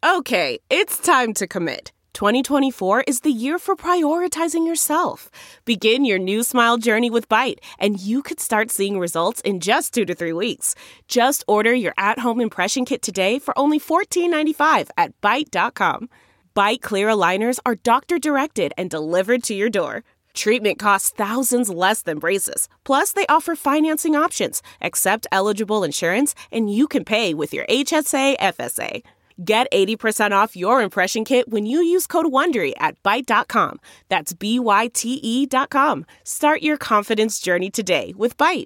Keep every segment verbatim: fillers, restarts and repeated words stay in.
Okay, it's time to commit. twenty twenty-four is the year for prioritizing yourself. Begin your new smile journey with Byte, and you could start seeing results in just two to three weeks. Just order your at-home impression kit today for only fourteen ninety-five at byte dot com. Byte Clear aligners are doctor-directed and delivered to your door. Treatment costs thousands less than braces. Plus, they offer financing options, accept eligible insurance, and you can pay with your H S A F S A. Get eighty percent off your impression kit when you use code WONDERY at byte dot com. That's B Y T E dot com. Start your confidence journey today with Byte.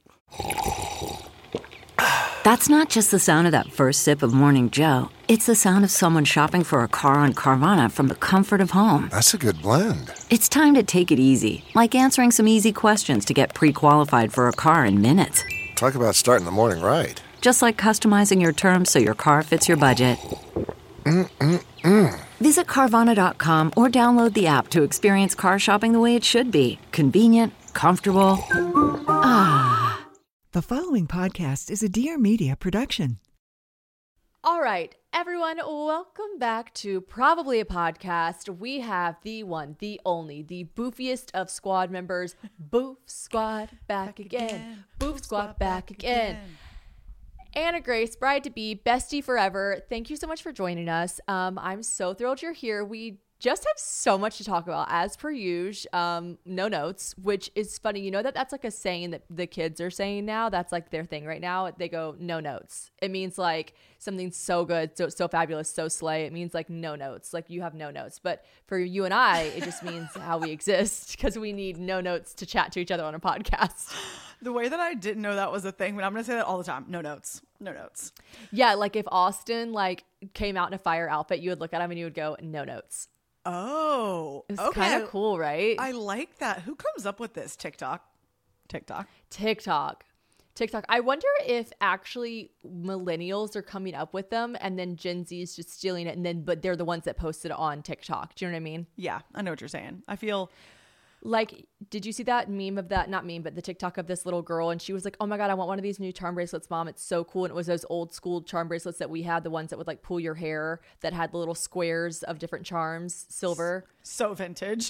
That's not just the sound of that first sip of Morning Joe. It's the sound of someone shopping for a car on Carvana from the comfort of home. That's a good blend. It's time to take it easy, like answering some easy questions to get pre-qualified for a car in minutes. Talk about starting the morning right. Just like customizing your terms so your car fits your budget. Mm-mm-mm. Visit Carvana dot com or download the app to experience car shopping the way it should be. Convenient, comfortable. Ah. The following podcast is a Dear Media production. All right, everyone, welcome back to Probably a Podcast. We have the one, the only, the boofiest of squad members, Boof Squad back, back again. again. Boof Squad back again. again. Anna Grace, bride to be, bestie forever. Thank you so much for joining us. Um, I'm so thrilled you're here. We just have so much to talk about, as per usual. Um, no notes, which is funny. You know that that's like a saying that the kids are saying now. That's like their thing right now. They go, no notes. It means like something so good, so so fabulous, so slay. It means like no notes, like you have no notes. But for you and I, it just means how we exist, because we need no notes to chat to each other on a podcast. The way that I didn't know that was a thing, but I'm going to say that all the time. No notes. No notes. Yeah, like if Austin like came out in a fire outfit, you would look at him and you would go, no notes. Oh, it's okay. kind of cool, right? I like that. Who comes up with this? TikTok? TikTok? TikTok. TikTok. I wonder if actually millennials are coming up with them and then Gen Z is just stealing it, and then but they're the ones that posted it on TikTok. Do you know what I mean? Yeah, I know what you're saying. I feel... Like, did you see that meme of that? Not meme, but the TikTok of this little girl. And she was like, oh my God, I want one of these new charm bracelets, Mom. It's so cool. And it was those old school charm bracelets that we had, the ones that would like pull your hair, that had the little squares of different charms, silver. So vintage.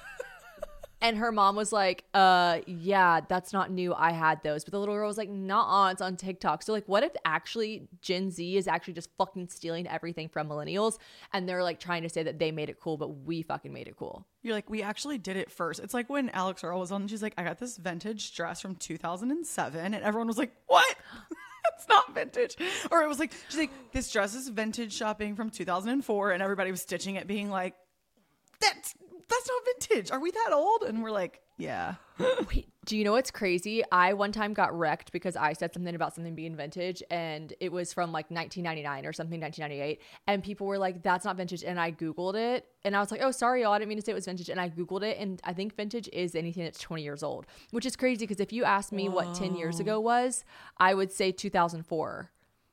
And her mom was like, uh, yeah, that's not new. I had those. But the little girl was like, nah, it's on TikTok. So like, what if actually Gen Z is actually just fucking stealing everything from millennials, and they're like trying to say that they made it cool, but we fucking made it cool. You're like, we actually did it first. It's like when Alex Earl was on, she's like, I got this vintage dress from two thousand seven. And everyone was like, what? It's not vintage. Or it was like, she's like, this dress is vintage shopping from two thousand four. And everybody was stitching it being like, that's that's not vintage. Are we that old? And we're like, yeah. Wait, do you know what's crazy? I one time got wrecked because I said something about something being vintage, and it was from like nineteen ninety-nine or something, nineteen ninety-eight. And people were like, that's not vintage. And I Googled it and I was like, oh, sorry, y'all. I didn't mean to say it was vintage. And I Googled it, and I think vintage is anything that's twenty years old, which is crazy because if you asked me Whoa. what ten years ago was, I would say two thousand four.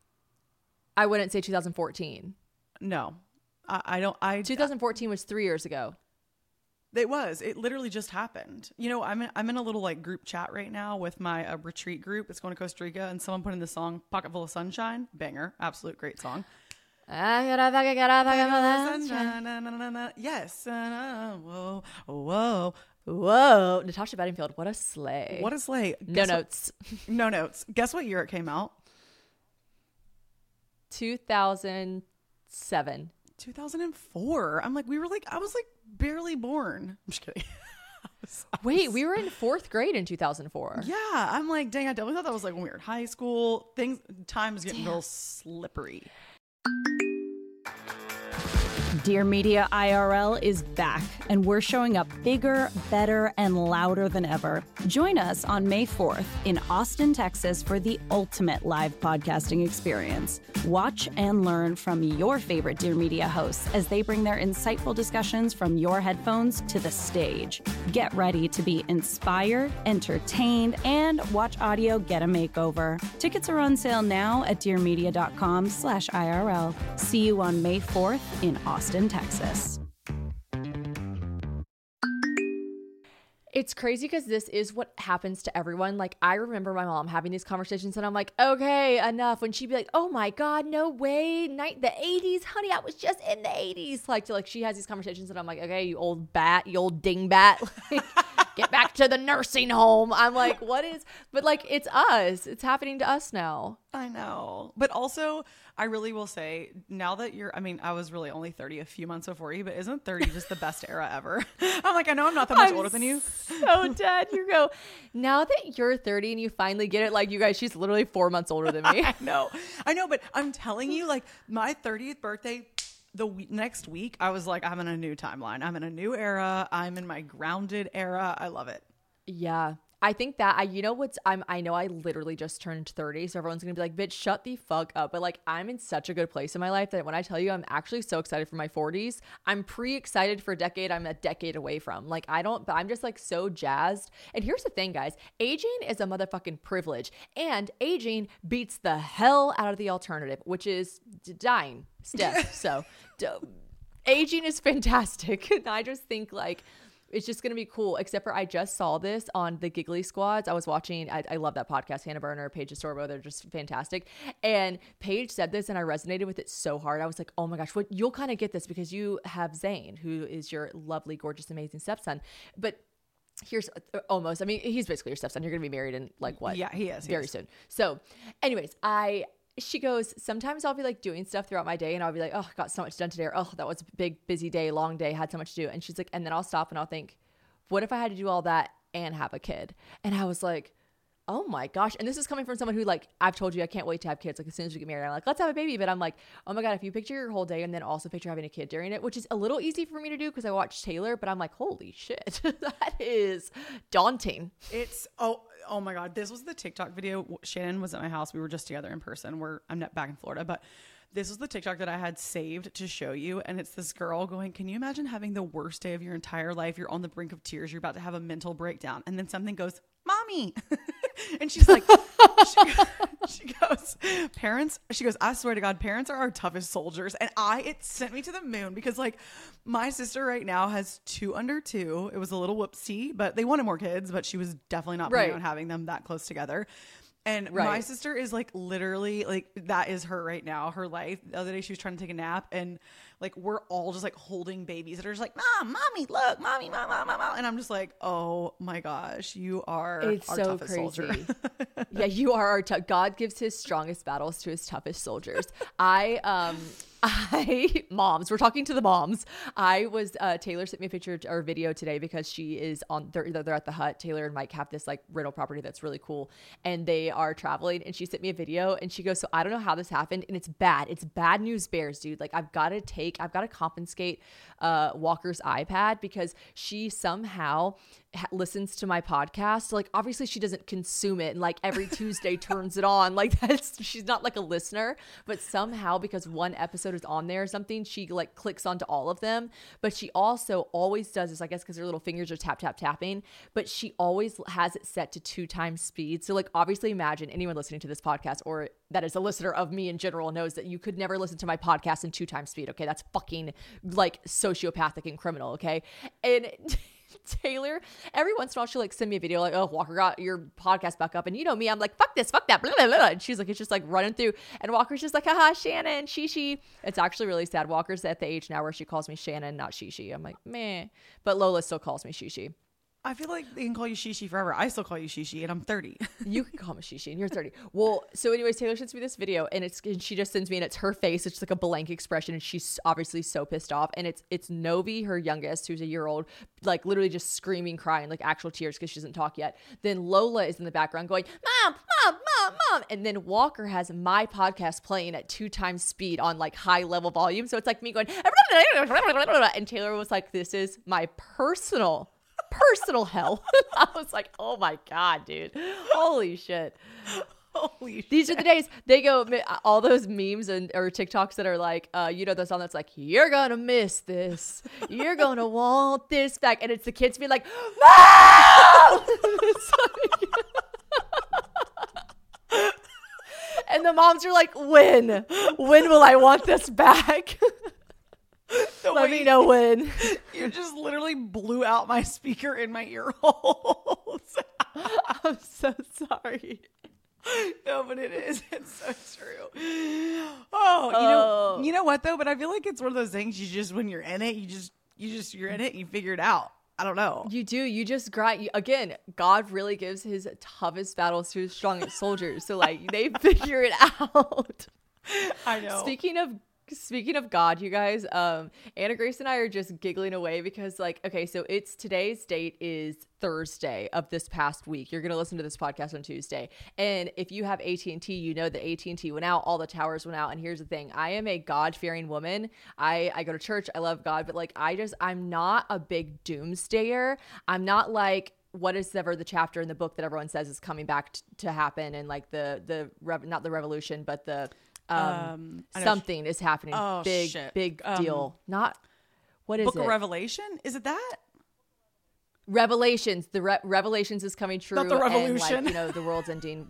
I wouldn't say two thousand fourteen. No, I, I don't. I two thousand fourteen was three years ago. It was. It literally just happened. You know, I'm in, I'm in a little like group chat right now with my uh, retreat group. It's going to Costa Rica, and someone put in the song "Pocket Full of Sunshine." Banger, absolute great song. Yes. Uh, whoa, whoa, whoa. Natasha Bedingfield, what a slay! What a slay! No Guess notes. What, no notes. Guess what year it came out? two thousand seven. two thousand four. I'm like, we were like, I was like barely born. I'm just kidding. I was, I Wait, was, we were in fourth grade in two thousand four. Yeah. I'm like, dang, I definitely thought that was like when we were in high school. Things, time is getting Damn. real slippery. Dear Media I R L is back, and we're showing up bigger, better, and louder than ever. Join us on May fourth in Austin, Texas for the ultimate live podcasting experience. Watch and learn from your favorite Dear Media hosts as they bring their insightful discussions from your headphones to the stage. Get ready to be inspired, entertained, and watch audio get a makeover. Tickets are on sale now at dearmedia.com slash IRL. See you on May fourth in Austin, Texas. It's crazy because this is what happens to everyone. Like, I remember my mom having these conversations and I'm like, okay, enough. When she'd be like, oh my God, no way. Night, the eighties, honey, I was just in the eighties. Like, to, like she has these conversations and I'm like, okay, you old bat, you old dingbat. Like, get back to the nursing home. I'm like, what is, but like, it's us. It's happening to us now. I know. But also, I really will say, now that you're, I mean, I was really only thirty a few months before you, but isn't thirty just the best era ever? I'm like, I know I'm not that much I'm older than you. So dead. You go, now that you're thirty and you finally get it, like, you guys, she's literally four months older than me. I know. I know, but I'm telling you, like, my thirtieth birthday, the we- next week, I was like, I'm in a new timeline. I'm in a new era. I'm in my grounded era. I love it. Yeah. I think that I, you know what's, I'm, I know I literally just turned thirty. So everyone's going to be like, bitch, shut the fuck up. But like, I'm in such a good place in my life that when I tell you I'm actually so excited for my forties, I'm pre-excited for a decade I'm a decade away from. Like, I don't, but I'm just like so jazzed. And here's the thing, guys, aging is a motherfucking privilege, and aging beats the hell out of the alternative, which is dying. Steph. So d- aging is fantastic. And I just think like, it's just going to be cool, except for I just saw this on the Giggly Squads. I was watching, I, I love that podcast, Hannah Berner, Paige Estorbo. They're just fantastic. And Paige said this and I resonated with it so hard. I was like, oh my gosh, what, you'll kind of get this because you have Zane, who is your lovely, gorgeous, amazing stepson. But here's uh, almost, I mean, he's basically your stepson. You're going to be married in like what? Yeah, he is. He Very is. soon. So anyways, I... She goes, sometimes I'll be like doing stuff throughout my day and I'll be like, oh, I got so much done today. Or, oh, that was a big, busy day, long day, had so much to do. And she's like, and then I'll stop and I'll think, what if I had to do all that and have a kid? And I was like, oh my gosh. And this is coming from someone who, like, I've told you I can't wait to have kids. Like, as soon as we get married, I'm like, let's have a baby. But I'm like, oh my God, if you picture your whole day and then also picture having a kid during it, which is a little easy for me to do because I watched Taylor, but I'm like, holy shit, that is daunting. It's, oh, oh my God. This was the TikTok video. Shannon was at my house. We were just together in person. We're, I'm not back in Florida, but this was the TikTok that I had saved to show you. And it's this girl going, can you imagine having the worst day of your entire life? You're on the brink of tears. You're about to have a mental breakdown. And then something goes, mommy. And she's like, she, she goes, parents, she goes, I swear to God, parents are our toughest soldiers. And I, it sent me to the moon because like my sister right now has two under two. It was a little whoopsie, but they wanted more kids, but she was definitely not planning Right. on having them that close together. And Right. my sister is like literally like that is her right now, her life. The other day she was trying to take a nap and like we're all just like holding babies that are just like, mom, mommy, look, mommy, mom, mom, mom. And I'm just like, oh my gosh, you are It's our so toughest crazy. soldier. Yeah, you are our, t- God gives his strongest battles to his toughest soldiers. I, um, I, moms, we're talking to the moms. I was, uh, Taylor sent me a picture or video today because she is on, they're, they're at the hut. Taylor and Mike have this like rental property that's really cool and they are traveling and she sent me a video and she goes, so I don't know how this happened and it's bad. It's bad news bears, dude. Like I've got to take, I've got to confiscate, uh, Walker's iPad because she somehow ha- listens to my podcast. Like obviously she doesn't consume it and like every Tuesday turns it on. Like that's, she's not like a listener, but somehow because one episode is on there or something, she like clicks onto all of them. But she also always does this, I guess because her little fingers are tap tap tapping, but she always has it set to two times speed. So like obviously imagine anyone listening to this podcast or that is a listener of me in general knows that you could never listen to my podcast in two times speed. Okay, that's fucking like sociopathic and criminal. Okay, and Taylor, every once in a while she'll like send me a video like, oh, Walker got your podcast back up. And you know me, I'm like, fuck this, fuck that, blah, blah, blah. And she's like, it's just like running through. And Walker's just like, haha, Shannon, Shishi. It's actually really sad. Walker's at the age now where she calls me Shannon, not Shishi. I'm like, meh. But Lola still calls me Shishi. I feel like they can call you Shishi forever. I still call you Shishi and I'm thirty. You can call me Shishi and you're thirty. Well, so anyways, Taylor sends me this video and it's and she just sends me and it's her face. It's like a blank expression and she's obviously so pissed off. And it's it's Novi, her youngest, who's a year old, like literally just screaming, crying, like actual tears because she doesn't talk yet. Then Lola is in the background going, mom, mom, mom, mom. And then Walker has my podcast playing at two times speed on like high level volume. So it's like me going, and Taylor was like, this is my personal personal hell. I was like, oh my God, dude. Holy shit. Holy These shit. are the days they go, all those memes and or TikToks that are like, uh, you know, the song that's like, you're gonna miss this. You're gonna want this back. And it's the kids being like, Mom! It's like- and the moms are like, when? When will I want this back? The Let me know when. You just literally blew out my speaker in my ear holes. I'm so sorry. No, but it is. It's so true. Oh, you know, you know what though? But I feel like it's one of those things. You just when you're in it, you just you just you're in it. And you figure it out. I don't know. You do. You just grind. You, again, God really gives his toughest battles to his strongest soldiers. So like they figure it out. I know. Speaking of. Speaking of God, you guys, um, Anna Grace and I are just giggling away because like, okay, so it's today's date is Thursday of this past week. You're going to listen to this podcast on Tuesday. And if you have A T and T, you know that A T and T went out, all the towers went out. And here's the thing. I am a God-fearing woman. I, I go to church. I love God, but like, I just, I'm not a big doomsdayer. I'm not like, what is ever the chapter in the book that everyone says is coming back t- to happen. And like the, the, rev- not the revolution, but the, Um, um something is happening. Oh, big, shit. big Um, deal. Not what is Book it? of Revelation? Is it that? Revelations. The re- Revelations is coming true. Not the and, revolution. like, you know, the world's ending.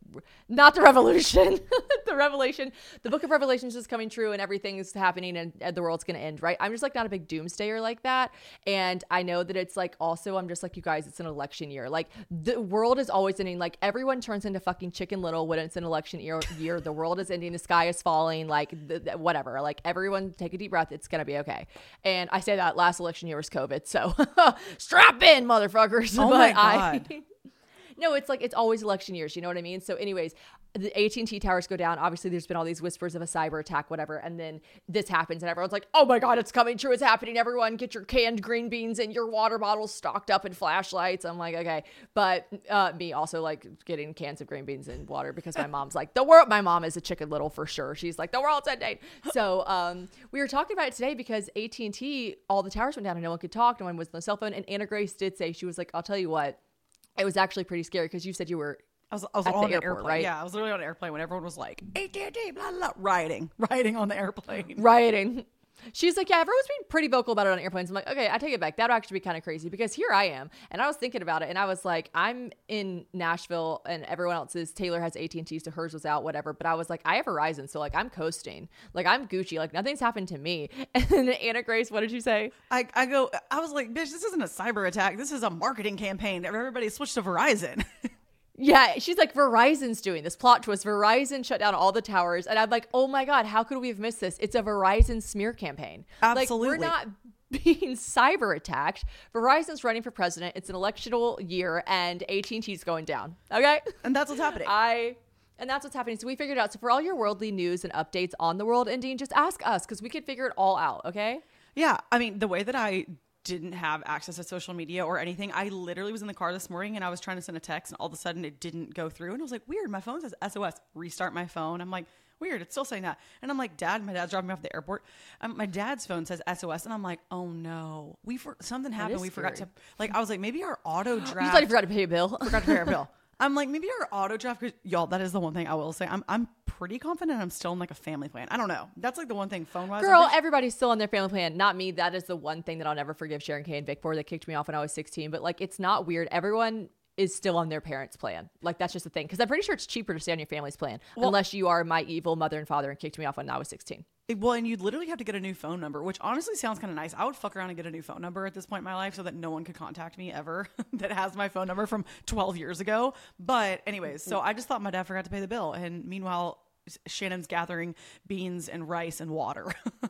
Not the revolution. The revelation. The book of Revelations is coming true and everything is happening and, and the world's going to end, right? I'm just like not a big doomsdayer like that. And I know that it's like also, I'm just like, you guys, it's an election year. Like the world is always ending. Like everyone turns into fucking Chicken Little when it's an election year. year. The world is ending. The sky is falling. Like the, the, whatever. Like everyone take a deep breath. It's going to be okay. And I say that last election year was COVID. So strap in, motherfuckers. Oh but my God. I, No, it's like, it's always election years. You know what I mean? So anyways, the A T and T towers go down. Obviously, there's been all these whispers of a cyber attack, whatever. And then this happens and everyone's like, oh my God, it's coming true. It's happening. Everyone get your canned green beans and your water bottles stocked up and flashlights. I'm like, okay. But uh, me also like getting cans of green beans and water because my mom's like, the world, my mom is a Chicken Little for sure. She's like, the world's ending. So um, we were talking about it today because A T and T, all the towers went down and no one could talk. No one was on the cell phone. And Anna Grace did say, she was like, I'll tell you what, it was actually pretty scary because you said you were I was, I was at on the the airport, airplane. right? Yeah, I was literally on an airplane when everyone was like, A T and T, blah, blah, blah, rioting, rioting on the airplane. Rioting. She's like, yeah, everyone's being pretty vocal about it on airplanes. I'm like, okay, I take it back. That would actually be kind of crazy because here I am. And I was thinking about it and I was like, I'm in Nashville and everyone else is, Taylor has A T and T, so hers was out, whatever. But I was like, I have Verizon. So like, I'm coasting. Like, I'm Gucci. Like, nothing's happened to me. And then Anna Grace, what did you say? I, I go, I was like, bitch, this isn't a cyber attack. This is a marketing campaign. Everybody switched to Verizon. Yeah, she's like, Verizon's doing this plot twist. Verizon shut down all the towers. And I'm like, oh my God, how could we have missed this? It's a Verizon smear campaign. Absolutely. Like, we're not being cyber attacked. Verizon's running for president. It's an electional year and A T and T's going down. Okay? And that's what's happening. I... And that's what's happening. So we figured it out. So for all your worldly news and updates on the world ending, just ask us because we could figure it all out. Okay? Yeah. I mean, the way that I didn't have access to social media or anything, I literally was in the car this morning and I was trying to send a text and all of a sudden it didn't go through. And I was like, weird. My phone says S O S. Restart my phone. I'm like, weird. It's still saying that. And I'm like, Dad, my dad's dropping me off at the airport. Um, my dad's phone says S O S. And I'm like, oh no, we for- something happened. We scary. forgot to, like, I was like, maybe our auto draft. You thought you forgot to pay a bill. Forgot to pay our bill. I'm like, maybe our auto draft, cause y'all, that is the one thing I will say. I'm I'm pretty confident I'm still in like a family plan. I don't know. That's like the one thing phone wise. Girl, everybody's still on their family plan. Not me. That is the one thing that I'll never forgive Sharon K and Vic for. They kicked me off when I was sixteen. But like, it's not weird. Everyone is still on their parents' plan. Like, that's just the thing. Because I'm pretty sure it's cheaper to stay on your family's plan. Well, unless you are my evil mother and father and kicked me off when I was sixteen. Well, and you'd literally have to get a new phone number, which honestly sounds kind of nice. I would fuck around and get a new phone number at this point in my life so that no one could contact me ever that has my phone number from twelve years ago. But anyways, so I just thought my dad forgot to pay the bill. And meanwhile, Shannon's gathering beans and rice and water.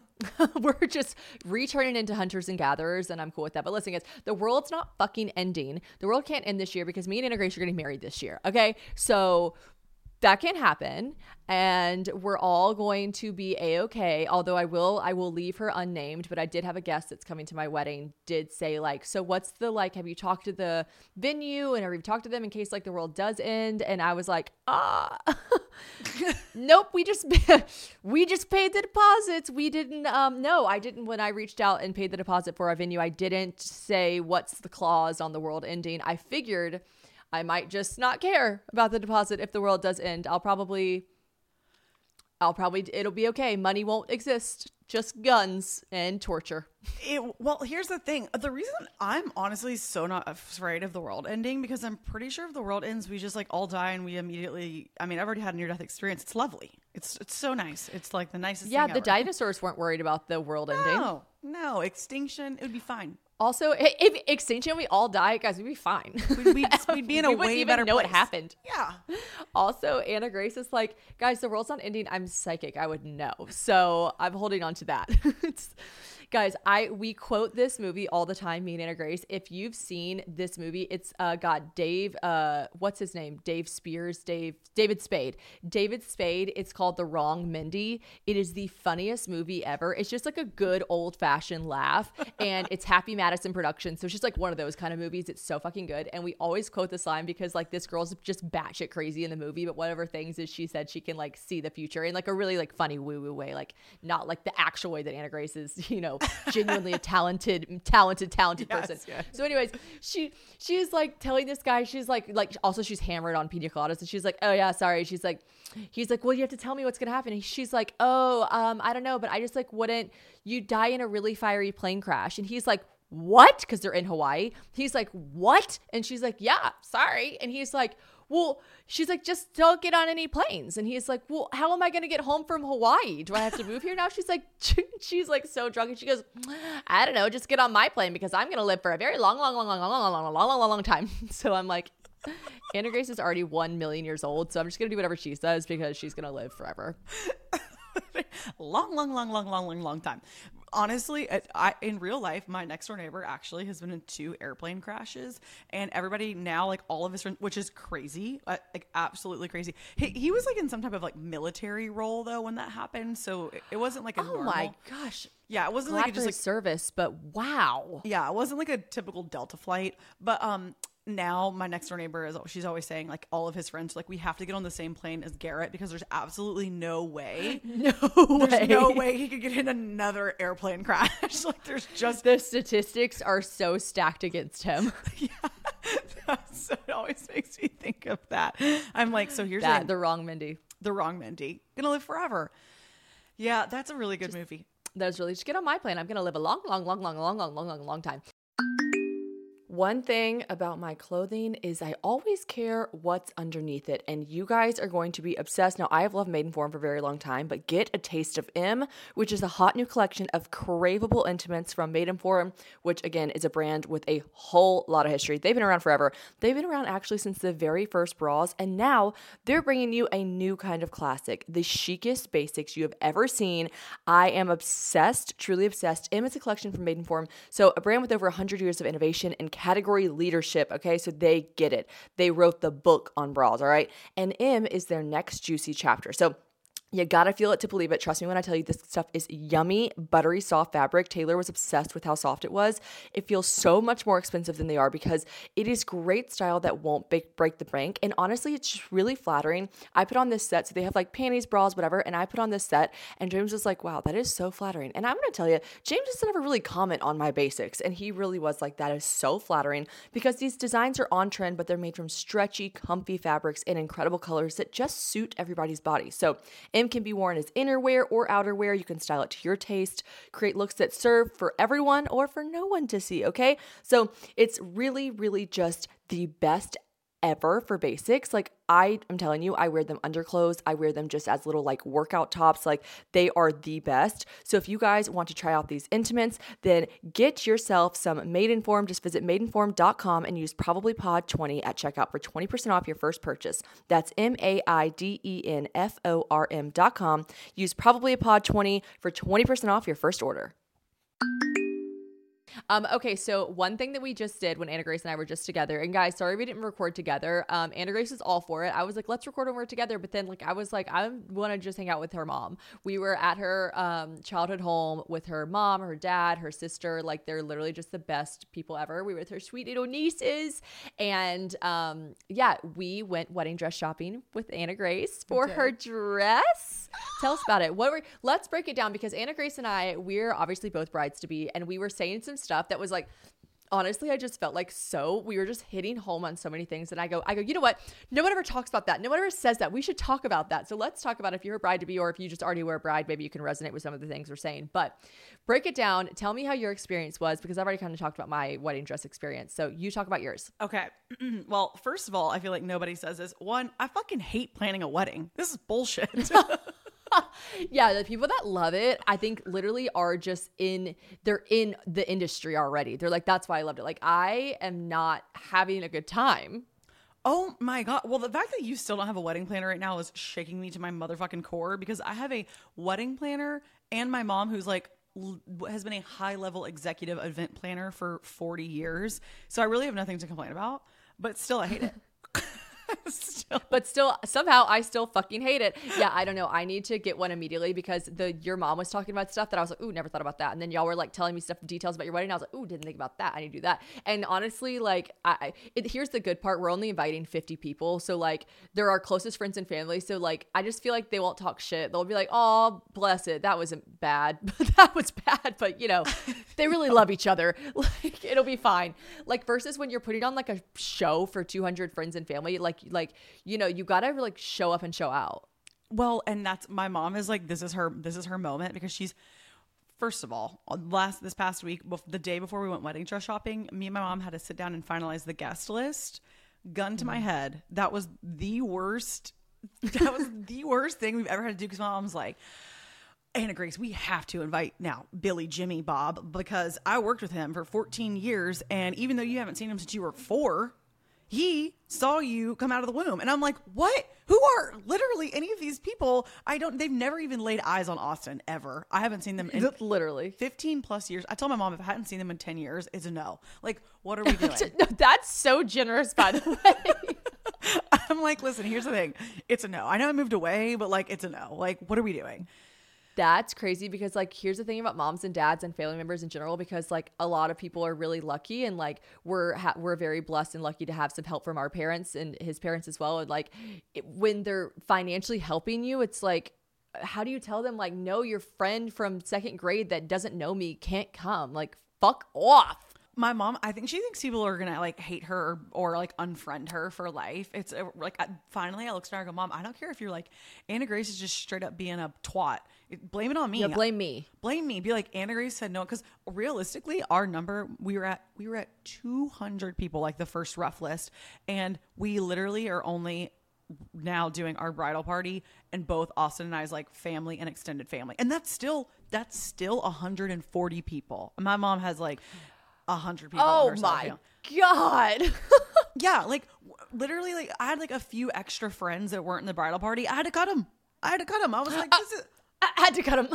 We're just returning into hunters and gatherers, and I'm cool with that. But listen, guys, the world's not fucking ending. The world can't end this year because me and Anna Grace are getting married this year. Okay? So that can happen, and we're all going to be a-okay. Although I will, I will leave her unnamed, but I did have a guest that's coming to my wedding did say like, so what's the, like, have you talked to the venue and have you talked to them in case like the world does end? And I was like, ah, nope. We just, we just paid the deposits. We didn't, um, no, I didn't, when I reached out and paid the deposit for our venue, I didn't say what's the clause on the world ending. I figured I might just not care about the deposit if the world does end. I'll probably, I'll probably, it'll be okay. Money won't exist. Just guns and torture. It, well, here's the thing. The reason I'm honestly so not afraid of the world ending, because I'm pretty sure if the world ends, we just like all die and we immediately, I mean, I've already had a near-death experience. It's lovely. It's it's so nice. It's like the nicest Yeah, thing the ever. dinosaurs weren't worried about the world ending. No, No, extinction, it would be fine. Also, if extinction, we all die, guys, we'd be fine. We'd, we'd, we'd be in a we way wouldn't even better know place. what happened. Yeah. Also, Anna Grace is like, guys, the world's not ending. I'm psychic. I would know. So I'm holding on to that. It's, guys, I we quote this movie all the time, me and Anna Grace. If you've seen this movie, it's uh, got Dave, uh, what's his name? Dave Spears, Dave, David Spade. David Spade, it's called The Wrong Mindy. It is the funniest movie ever. It's just like a good old-fashioned laugh, and it's Happy Madison production. So it's just like one of those kind of movies. It's so fucking good. And we always quote this line because like this girl's just batshit crazy in the movie, but whatever things is she said she can like see the future in like a really like funny woo-woo way, like not like the actual way that Anna Grace is, you know, genuinely a talented, talented, talented Yes, person. yes. So anyways, she she's like telling this guy, she's like, like also she's hammered on pina coladas, and she's like, oh yeah, sorry. She's like, he's like, well, you have to tell me what's gonna happen. And she's like, oh, um, I don't know, but I just like wouldn't. You die in a really fiery plane crash, and he's like, what? Because they're in Hawaii. He's like, what? And she's like, yeah, sorry. And he's like, well, she's like, just don't get on any planes. And he's like, well, how am I going to get home from Hawaii? Do I have to move here now? She's like, she's like so drunk. And she goes, I don't know, just get on my plane because I'm going to live for a very long, long, long, long, long, long, long, long, long, long, long time. So I'm like, Anna Grace is already one million years old. So I'm just going to do whatever she says because she's going to live forever. long, long, long, long, long, long, long time. Honestly, I, in real life, my next door neighbor actually has been in two airplane crashes, and everybody now, like all of his friends, which is crazy, like absolutely crazy. He, he was like in some type of like military role though when that happened, so it, it wasn't like a Oh normal. my gosh. Yeah, it wasn't Glad like a, for just his like service, but wow. yeah, it wasn't like a typical Delta flight, but um. Now my next door neighbor is she's always saying like all of his friends like we have to get on the same plane as Garrett because there's absolutely no way No there's way. no way he could get in another airplane crash. Like there's just The statistics are so stacked against him. yeah that's, it always makes me think of that. I'm like, so here's That, the, the wrong Mindy. the wrong Mindy gonna live forever. Yeah, that's a really good movie. That was really, just get on my plane. I'm going to live a long, long, long, long, long, long, long, long, long time. One thing about my clothing is I always care what's underneath it, and you guys are going to be obsessed. Now, I have loved Maidenform for a very long time, but get a taste of M, which is a hot new collection of craveable intimates from Maidenform, which again is a brand with a whole lot of history. They've been around forever. They've been around actually since the very first bras, and now they're bringing you a new kind of classic, the chicest basics you have ever seen. I am obsessed, truly obsessed. M is a collection from Maidenform, so a brand with over one hundred years of innovation and category leadership, okay? So they get it. They wrote the book on bras, all right? And M is their next juicy chapter. So you gotta feel it to believe it. Trust me when I tell you this stuff is yummy, buttery, soft fabric. Taylor was obsessed with how soft it was. It feels so much more expensive than they are because it is great style that won't break, break the bank. And honestly, it's just really flattering. I put on this set, so they have like panties, bras, whatever, and I put on this set, and James was like, wow, that is so flattering. And I'm gonna tell you, James doesn't ever really comment on my basics, and he really was like, that is so flattering because these designs are on trend, but they're made from stretchy, comfy fabrics in incredible colors that just suit everybody's body. So M can be worn as innerwear or outerwear. You can style it to your taste, create looks that serve for everyone or for no one to see, okay? So it's really, really just the best ever for basics. Like I am telling you, I wear them under clothes. I wear them just as little like workout tops. Like they are the best. So if you guys want to try out these intimates, then get yourself some Maidenform. Just visit maidenform dot com and use probably pod twenty at checkout for twenty percent off your first purchase. That's M A I D E N F O R M dot com. Use probably pod twenty for twenty percent off your first order. Um, okay, so one thing that we just did when Anna Grace and I were just together, and guys, sorry we didn't record together. Um, Anna Grace is all for it. I was like, let's record when we're together, but then like I was like, I want to just hang out with her mom. We were at her um, childhood home with her mom, her dad, her sister. Like they're literally just the best people ever. We were with her sweet little nieces, and um, yeah, we went wedding dress shopping with Anna Grace for okay. her dress. Tell us about it. What were? Let's break it down because Anna Grace and I, we're obviously both brides to be, and we were saying some stuff that was like, honestly, I just felt like so we were just hitting home on so many things. And I go, I go, you know what? No one ever talks about that. No one ever says that. We should talk about that. So let's talk about if you're a bride to be, or if you just already were a bride, maybe you can resonate with some of the things we're saying. But break it down. Tell me how your experience was because I've already kind of talked about my wedding dress experience. So you talk about yours. Okay. Well, first of all, I feel like nobody says this. One, I fucking hate planning a wedding. This is bullshit. Yeah, the people that love it, I think literally are just in, they're in the industry already. They're like, that's why I loved it. Like, I am not having a good time. Oh my God. Well, the fact that you still don't have a wedding planner right now is shaking me to my motherfucking core, because I have a wedding planner and my mom who's like, l- has been a high level executive event planner for forty years. So I really have nothing to complain about, but still I hate it. Still. But still, somehow I still fucking hate it. Yeah, I don't know. I need to get one immediately, because the your mom was talking about stuff that I was like, ooh, never thought about that. And then y'all were like telling me stuff, details about your wedding. And I was like, ooh, didn't think about that. I need to do that. And honestly, like, I it, here's the good part. We're only inviting fifty people. So like, they're our closest friends and family. So like, I just feel like they won't talk shit. They'll be like, oh, bless it. That wasn't bad. That was bad. But you know, they really love each other. Like, it'll be fine. Like, versus when you're putting on like a show for two hundred friends and family, like, like, you know, you gotta like show up and show out. Well, and that's, my mom is like, this is her, this is her moment, because she's, first of all, last, this past week, the day before we went wedding dress shopping, me and my mom had to sit down and finalize the guest list. Gun to my head. That was the worst. That was the worst thing we've ever had to do, because my mom's like, Anna Grace, we have to invite now Billy, Jimmy, Bob, because I worked with him for fourteen years. And even though you haven't seen him since you were four, he saw you come out of the womb. And I'm like, what? Who are literally any of these people? I don't, they've never even laid eyes on Austin ever. I haven't seen them in literally fifteen plus years. I told my mom, if I hadn't seen them in ten years, it's a no. Like, what are we doing? No, that's so generous, by the way. I'm like, listen, here's the thing. It's a no. I know I moved away, but like, it's a no. Like, what are we doing? That's crazy, because like, here's the thing about moms and dads and family members in general, because like a lot of people are really lucky, and like we're ha- we're very blessed and lucky to have some help from our parents and his parents as well. And like, it, when they're financially helping you, it's like, how do you tell them like, no, your friend from second grade that doesn't know me can't come? Like, fuck off. My mom, I think she thinks people are gonna like hate her or, or like unfriend her for life. It's uh, like, I, finally I look at her and go, Mom, I don't care if you're like, Anna Grace is just straight up being a twat. It, blame it on me. Yeah, blame me. Blame me. Be like, Anna Grace said no, because realistically, our number, we were at we were at two hundred people, like the first rough list, and we literally are only now doing our bridal party, and both Austin and I's like family and extended family, and that's still that's still one hundred forty people. My mom has like a hundred people. Oh my God. Yeah, like literally, like I had like a few extra friends that weren't in the bridal party. I had to cut them. I had to cut them. I was like, this is. I had to cut him.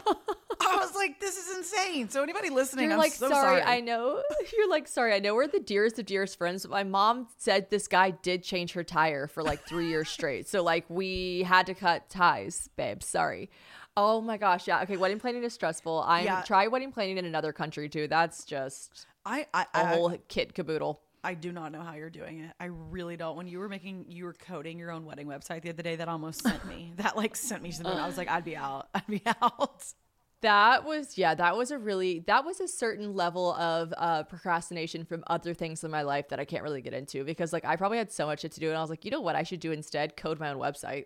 I was like, this is insane. So anybody listening, You're I'm like, so sorry, sorry. I know. You're like, sorry, I know we're the dearest of dearest friends, but my mom said this guy did change her tire for like three years straight. So like, we had to cut ties, babe. Sorry. Oh my gosh. Yeah. Okay. Wedding planning is stressful. I'm Yeah. try wedding planning in another country too. That's just I, I, a I, whole kit caboodle. I do not know how you're doing it. I really don't. When you were making, you were coding your own wedding website the other day, that almost sent me. That like sent me to the moon. I was like, I'd be out. I'd be out. That was, yeah, that was a really, that was a certain level of uh, procrastination from other things in my life that I can't really get into, because like I probably had so much shit to do, and I was like, you know what I should do instead? Code my own website.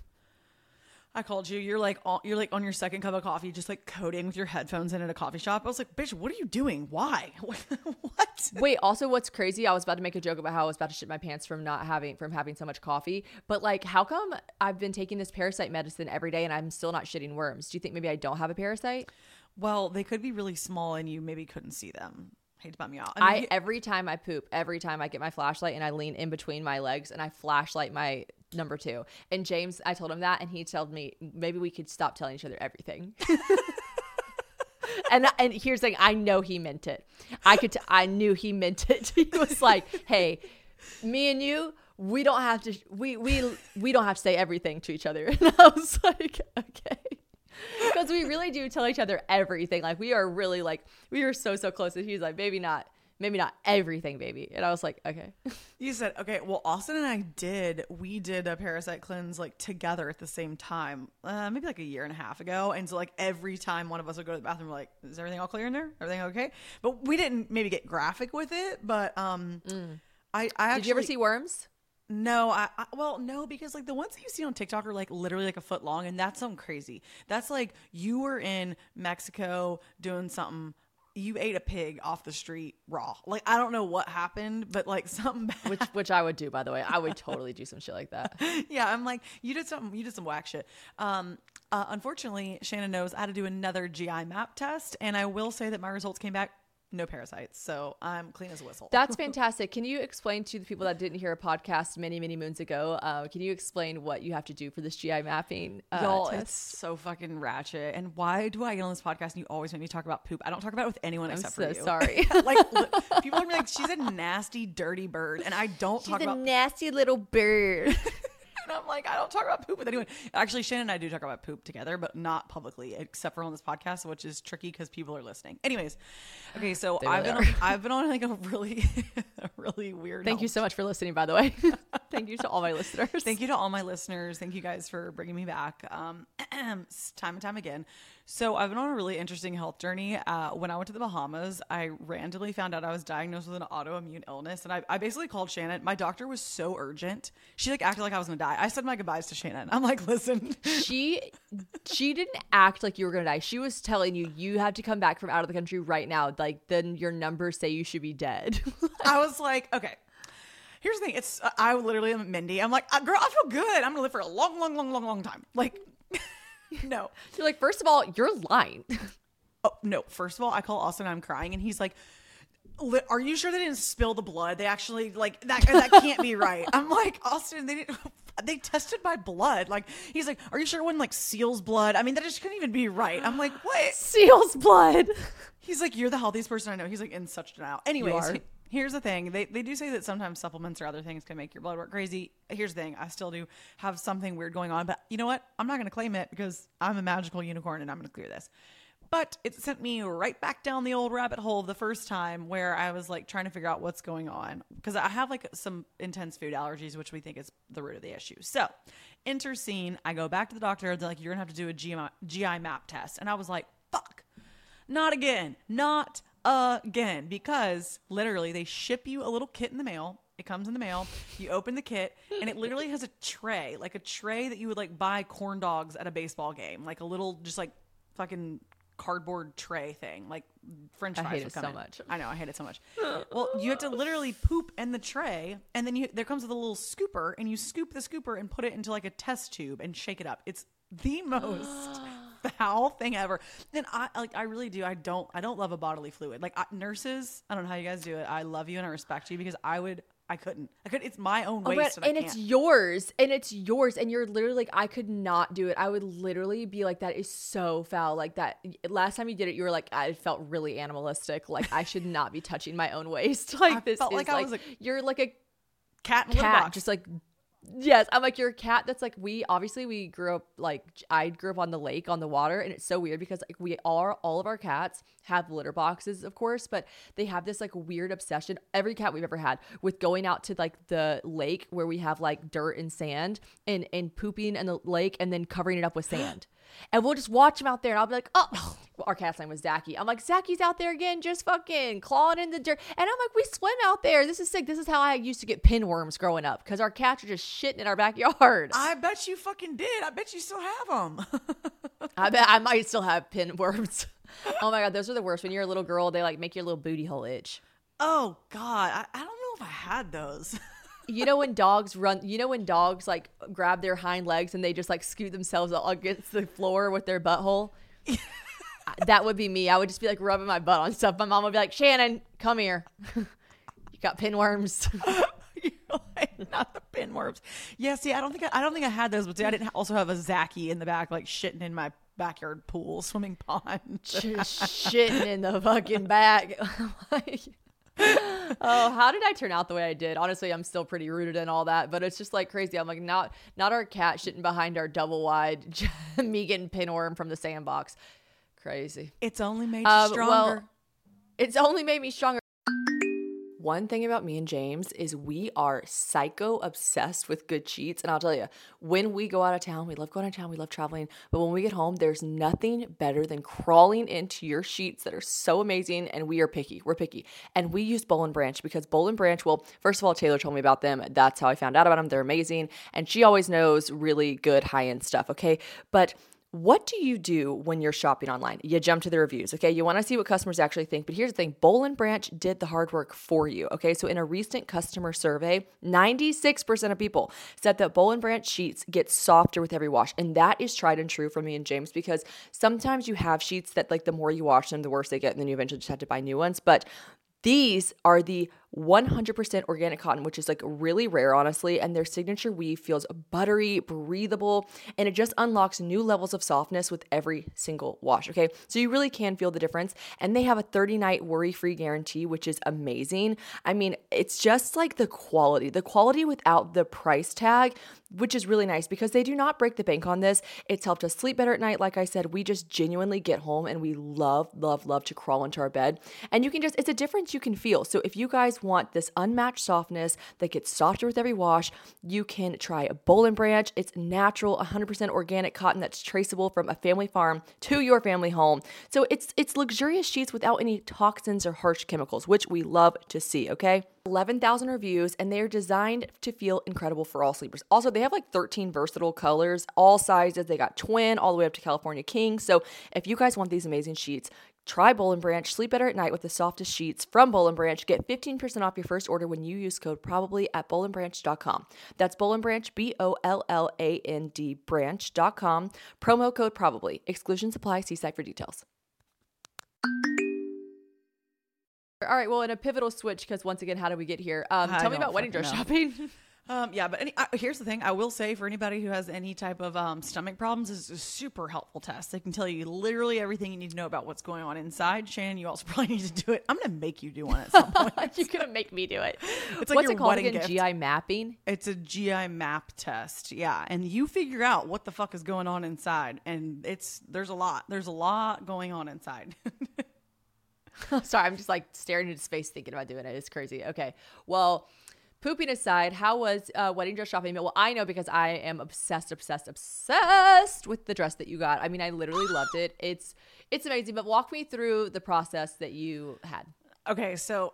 I called you. You're like, on, you're like on your second cup of coffee, just like coding with your headphones in at a coffee shop. I was like, bitch, what are you doing? Why? What? Wait, also what's crazy, I was about to make a joke about how I was about to shit my pants from not having, from having so much coffee, but like, how come I've been taking this parasite medicine every day and I'm still not shitting worms? Do you think maybe I don't have a parasite? Well, they could be really small and you maybe couldn't see them. Hate to bum you out. I, mean, you- every time I poop, every time I get my flashlight and I lean in between my legs and I flashlight my number two. And James, I told him that, and he told me maybe we could stop telling each other everything. and and here's the thing, I know he meant it. I could. T- I knew he meant it. He was like, "Hey, me and you, we don't have to. We we we don't have to say everything to each other." And I was like, "Okay." Because we really do tell each other everything. Like, we are really like, we are so, so close. And he's like, maybe not, maybe not everything, baby. And I was like, okay. You said, okay, well, Austin and I did, we did a parasite cleanse like together at the same time, uh, maybe like a year and a half ago. And so like every time one of us would go to the bathroom, we're like, is everything all clear in there? Everything okay? But we didn't maybe get graphic with it. But um, mm. I, I actually. Did you ever see worms? No, I, I well, no, because like the ones that you see on TikTok are like literally like a foot long, and that's something crazy. That's like you were in Mexico doing something you ate a pig off the street raw. Like, I don't know what happened, but like something bad. Which which I would do, by the way. I would totally do some shit like that. Yeah, I'm like, you did something, you did some whack shit. Um, uh, unfortunately, Shannon knows I had to do another G I map test, and I will say that my results came back no parasites, so I'm clean as a whistle. That's fantastic. Can you explain to the people that didn't hear a podcast many, many moons ago, uh, can you explain what you have to do for this G I mapping uh, Y'all, test? it's so fucking ratchet. And why do I get on this podcast and you always make me talk about poop? I don't talk about it with anyone I'm except so for you. sorry. Like, li- people are gonna be like, she's a nasty, dirty bird, and I don't talk about nasty little bird. And I'm like, I don't talk about poop with anyone. Actually, Shannon and I do talk about poop together, but not publicly, except for on this podcast, which is tricky because people are listening. Anyways, okay, so They really I've been are. on, I've been on like a really, a really weird. Thank you so much for listening, by the way. Thank you to all my listeners. Thank you to all my listeners. Thank you guys for bringing me back, um, time and time again. So I've been on a really interesting health journey. Uh, when I went to the Bahamas, I randomly found out I was diagnosed with an autoimmune illness, and I, I basically called Shannon. My doctor was so urgent; she like acted like I was gonna die. I said my goodbyes to Shannon. I'm like, listen, She she didn't act like you were gonna die. She was telling you you have to come back from out of the country right now. Like, then your numbers say you should be dead. I was like, okay. Here's the thing. It's uh, I literally am Mindy. I'm like, uh, girl, I feel good. I'm gonna live for a long, long, long, long, long time. Like, no. You're like, first of all, you're lying. Oh no. First of all, I call Austin. I'm crying, and he's like, "Li- "Are you sure they didn't spill the blood? They actually like that. That can't be right." I'm like, Austin, they didn't. They tested my blood. Like, he's like, "Are you sure it wasn't like Seal's blood? I mean, that just couldn't even be right." I'm like, "What?" Seal's blood. He's like, "You're the healthiest person I know." He's like in such denial. Anyways, are. he- here's the thing. They they do say that sometimes supplements or other things can make your blood work crazy. Here's the thing. I still do have something weird going on, but you know what? I'm not going to claim it because I'm a magical unicorn and I'm going to clear this. But it sent me right back down the old rabbit hole the first time where I was like trying to figure out what's going on because I have like some intense food allergies, which we think is the root of the issue. So enter scene. I go back to the doctor. They're like, you're going to have to do a G I, G I map test. And I was like, fuck, not again, not again, because literally they ship you a little kit in the mail. It comes in the mail. You open the kit and it literally has a tray, like a tray that you would like buy corn dogs at a baseball game, like a little just like fucking cardboard tray thing, like French I fries hate would it come so in. much. I know, I hate it so much. Well, you have to literally poop in the tray, and then you there comes with a little scooper, and you scoop the scooper and put it into like a test tube and shake it up. It's the most foul thing ever. And I like I really do. I don't I don't love a bodily fluid. Like I, nurses, I don't know how you guys do it. I love you and I respect you because I would. I couldn't. I could. It's my own Oh, waste, but- and, and I it's can't. yours, and it's yours, and you're literally like, I could not do it. I would literally be like, that is so foul. Like that. Last time you did it, you were like, I felt really animalistic. Like I should not be touching my own waste. Like I this felt is like like, I was a you're like a cat in a litter cat, box. just like. Yes, I'm like, you're a cat that's like, we obviously we grew up like I grew up on the lake on the water, and it's so weird because like we are all of our cats have litter boxes, of course, but they have this like weird obsession, every cat we've ever had, with going out to like the lake where we have like dirt and sand and and pooping in the lake and then covering it up with sand. And we'll just watch him out there, and I'll be like, oh, well, our cat's name was Zachy. I'm like, Zachy's out there again, just fucking clawing in the dirt. And I'm like, we swim out there. This is sick. This is how I used to get pinworms growing up because our cats are just shitting in our backyard. I bet you fucking did. I bet you still have them. I bet I might still have pinworms. Oh my God, those are the worst. When you're a little girl, they like make your little booty hole itch. Oh God, I, I don't know if I had those. You know when dogs run, you know when dogs like grab their hind legs and they just like scoot themselves against the floor with their butthole? That would be me. I would just be like rubbing my butt on stuff. My mom would be like, Shannon, come here. You got pinworms. You're like, not the pinworms. Yeah, see, I don't think I, I don't think I had those, but see, I didn't also have a Zachy in the back, like shitting in my backyard pool, swimming pond. Just shitting in the fucking back. Like, oh, how did I turn out the way I did? Honestly, I'm still pretty rooted in all that, but it's just like crazy. I'm like, not not our cat shitting behind our double wide, me getting pinworm from the sandbox. Crazy. It's only made you Um, stronger. well, it's only made me stronger. One thing about me and James is we are psycho obsessed with good sheets. And I'll tell you, when we go out of town, we love going out of town, we love traveling. But when we get home, there's nothing better than crawling into your sheets that are so amazing. And we are picky. We're picky. And we use Boll and Branch because Boll and Branch, well, first of all, Taylor told me about them. That's how I found out about them. They're amazing. And she always knows really good high-end stuff, okay? But What do you do when you're shopping online? You jump to the reviews, okay? You want to see what customers actually think. But here's the thing, Boll and Branch did the hard work for you, okay? So in a recent customer survey, ninety-six percent of people said that Boll and Branch sheets get softer with every wash. And that is tried and true for me and James, because sometimes you have sheets that, like, the more you wash them, the worse they get, and then you eventually just have to buy new ones. But these are the one hundred percent organic cotton, which is like really rare, honestly. And their signature weave feels buttery, breathable, and it just unlocks new levels of softness with every single wash. Okay. So you really can feel the difference. And they have a thirty night worry free guarantee, which is amazing. I mean, it's just like the quality, the quality without the price tag, which is really nice because they do not break the bank on this. It's helped us sleep better at night. Like I said, we just genuinely get home and we love, love, love to crawl into our bed. And you can just, it's a difference you can feel. So if you guys want this unmatched softness that gets softer with every wash, you can try a Boll and Branch. It's natural, one hundred percent organic cotton that's traceable from a family farm to your family home. So it's it's luxurious sheets without any toxins or harsh chemicals, which we love to see, okay? eleven thousand reviews, and they are designed to feel incredible for all sleepers. Also, they have like thirteen versatile colors, all sizes. They got twin all the way up to California King. So if you guys want these amazing sheets, try Boll and Branch. Sleep better at night with the softest sheets from Boll and Branch. Get fifteen percent off your first order when you use code probably at boll and branch dot com. That's Boll and Branch, B O L L A N D branch dot com. Promo code probably. Exclusions apply. See site for details. All right, well, in a pivotal switch, because once again, how did we get here? Um, tell me about wedding dress shopping. Um, yeah, but any, uh, here's the thing. I will say for anybody who has any type of um, stomach problems, this is a super helpful test. They can tell you literally everything you need to know about what's going on inside. Shannon, you also probably need to do it. I'm going to make you do one at some point. You're going to make me do it. It's like what's your it called wedding again? gift. G I mapping? It's a G I map test. Yeah. And you figure out what the fuck is going on inside. And it's, there's a lot. There's a lot going on inside. Sorry, I'm just like staring at his face thinking about doing it. It's crazy. Okay. Well, pooping aside, how was uh, wedding dress shopping? Well, I know because I am obsessed, obsessed, obsessed with the dress that you got. I mean, I literally loved it. It's it's amazing. But walk me through the process that you had. Okay, so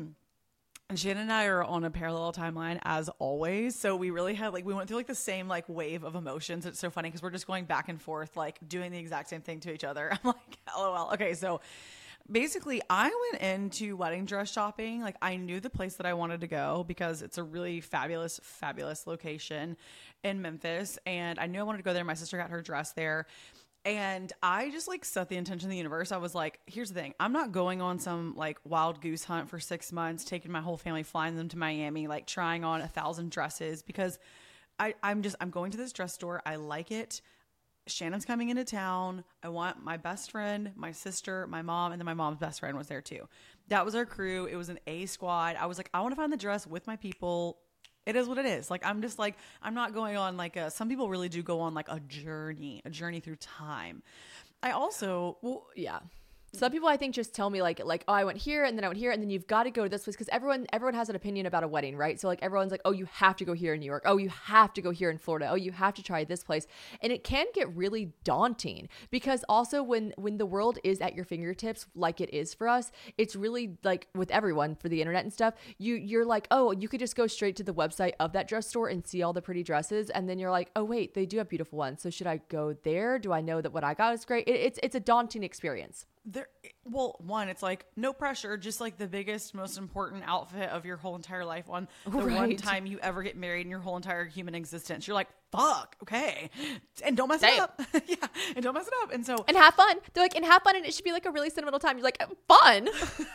Shannon and I are on a parallel timeline as always. So we really had like, we went through like the same like wave of emotions. It's so funny because we're just going back and forth, like doing the exact same thing to each other. I'm like, LOL. Okay, so basically, I went into wedding dress shopping. Like, I knew the place that I wanted to go because it's a really fabulous, fabulous location in Memphis. And I knew I wanted to go there. My sister got her dress there. And I just, like, set the intention of the universe. I was like, here's the thing. I'm not going on some, like, wild goose hunt for six months, taking my whole family, flying them to Miami, like, trying on a thousand dresses. Because I, I'm just, I'm going to this dress store. I like it. Shannon's coming into town. I want my best friend, my sister, my mom, and then my mom's best friend was there too. That was our crew. It was an A squad. I was like, I want to find the dress with my people. It is what it is. Like, I'm just like, I'm not going on like a, some people really do go on like a journey, a journey through time. I also, well, yeah. Some people I think just tell me like, like, oh, I went here and then I went here and then you've got to go to this place because everyone, everyone has an opinion about a wedding, right? So like everyone's like, oh, you have to go here in New York. Oh, you have to go here in Florida. Oh, you have to try this place. And it can get really daunting because also when, when the world is at your fingertips, like it is for us, it's really like with everyone for the internet and stuff, you, you're like, oh, you could just go straight to the website of that dress store and see all the pretty dresses. And then you're like, oh, wait, they do have beautiful ones. So should I go there? Do I know that what I got is great? It, it's, it's a daunting experience. There, well, one, it's like no pressure, just like the biggest, most important outfit of your whole entire life on the right. one time you ever get married in your whole entire human existence. You're like, fuck, okay. And don't mess Damn. it up. Yeah. And don't mess it up. And so, and have fun. They're like, and have fun. And it should be like a really sentimental time. You're like, fun.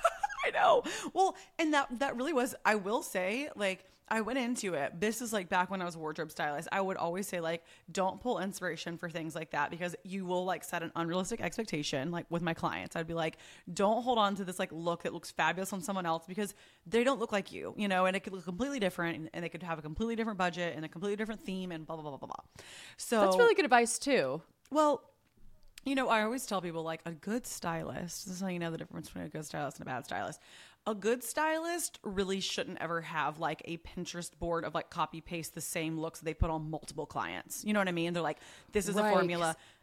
I know. Well, and that, that really was, I will say, like, I went into it. This is like back when I was a wardrobe stylist. I would always say like, don't pull inspiration for things like that because you will like set an unrealistic expectation. Like with my clients, I'd be like, don't hold on to this like look that looks fabulous on someone else because they don't look like you, you know, and it could look completely different and, and they could have a completely different budget and a completely different theme and blah, blah, blah, blah, blah. So that's really good advice too. Well, you know, I always tell people like a good stylist, this is how you know the difference between a good stylist and a bad stylist. A good stylist really shouldn't ever have like a Pinterest board of like copy paste the same looks they put on multiple clients. You know what I mean? They're like, this is right. a formula.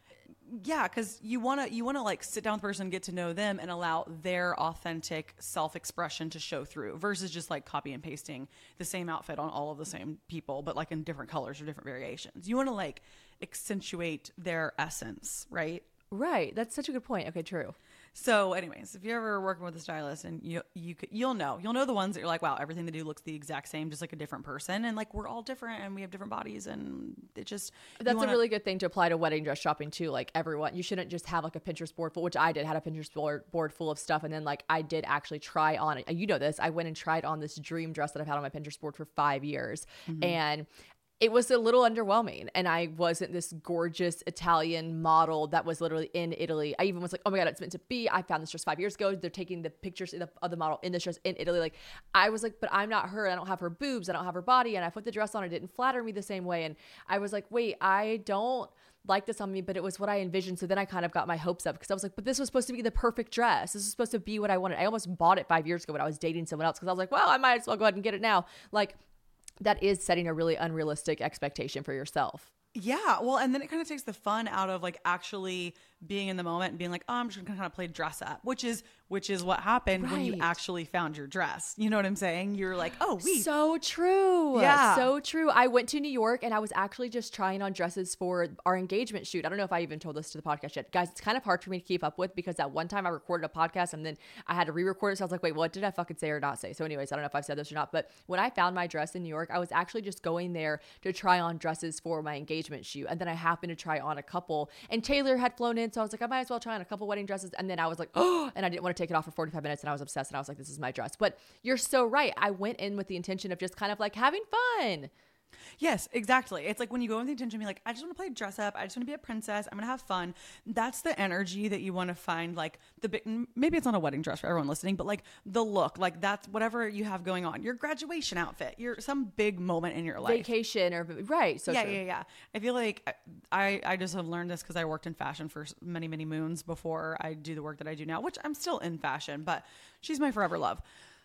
yeah, because you want to you want to like sit down with the person, get to know them, and allow their authentic self-expression to show through versus just like copy and pasting the same outfit on all of the same people, but like in different colors or different variations. You want to like accentuate their essence, right? Right. That's such a good point. Okay, true. So anyways, if you're ever working with a stylist and you, you, could, you'll know, you'll know the ones that you're like, wow, everything they do looks the exact same, just like a different person. And like, we're all different and we have different bodies and it just, that's wanna... a really good thing to apply to wedding dress shopping too. Like everyone, you shouldn't just have like a Pinterest board full, which I did, had a Pinterest board, board full of stuff. And then like, I did actually try on it. You know this, I went and tried on this dream dress that I've had on my Pinterest board for five years. Mm-hmm. And it was a little underwhelming, and I wasn't this gorgeous Italian model that was literally in Italy. I even was like, oh my God, it's meant to be. I found this dress five years ago. They're taking the pictures of the, of the model in this dress in Italy. Like, I was like, but I'm not her. I don't have her boobs. I don't have her body. And I put the dress on. It didn't flatter me the same way. And I was like, wait, I don't like this on me, but it was what I envisioned. So then I kind of got my hopes up because I was like, but this was supposed to be the perfect dress. This is supposed to be what I wanted. I almost bought it five years ago when I was dating someone else because I was like, well, I might as well go ahead and get it now. Like, that is setting a really unrealistic expectation for yourself. Yeah. Well, and then it kind of takes the fun out of like actually being in the moment and being like, oh, I'm just gonna kind of play dress up, which is which is what happened right. when you actually found your dress. You know what I'm saying? You're like, oh, we so true. Yeah. So true. I went to New York and I was actually just trying on dresses for our engagement shoot. I don't know if I even told this to the podcast yet. Guys, it's kind of hard for me to keep up with because at one time I recorded a podcast and then I had to re-record it. So I was like, wait, what did I fucking say or not say? So anyways, I don't know if I've said this or not, but when I found my dress in New York, I was actually just going there to try on dresses for my engagement shoot. And then I happened to try on a couple and Taylor had flown in. So I was like, I might as well try on a couple wedding dresses. And then I was like, oh, and I didn't want to take it off for forty-five minutes and I was obsessed and I was like, this is my dress. But you're so right. I went in with the intention of just kind of like having fun. Yes, exactly. It's like when you go with the intention, be like, I just want to play dress up. I just want to be a princess. I'm going to have fun. That's the energy that you want to find, like the big, maybe it's not a wedding dress for everyone listening, but like the look, like that's whatever you have going on, your graduation outfit, your some big moment in your life. Vacation or, right. So yeah, true. yeah, yeah. I feel like I, I just have learned this because I worked in fashion for many, many moons before I do the work that I do now, which I'm still in fashion, but she's my forever love.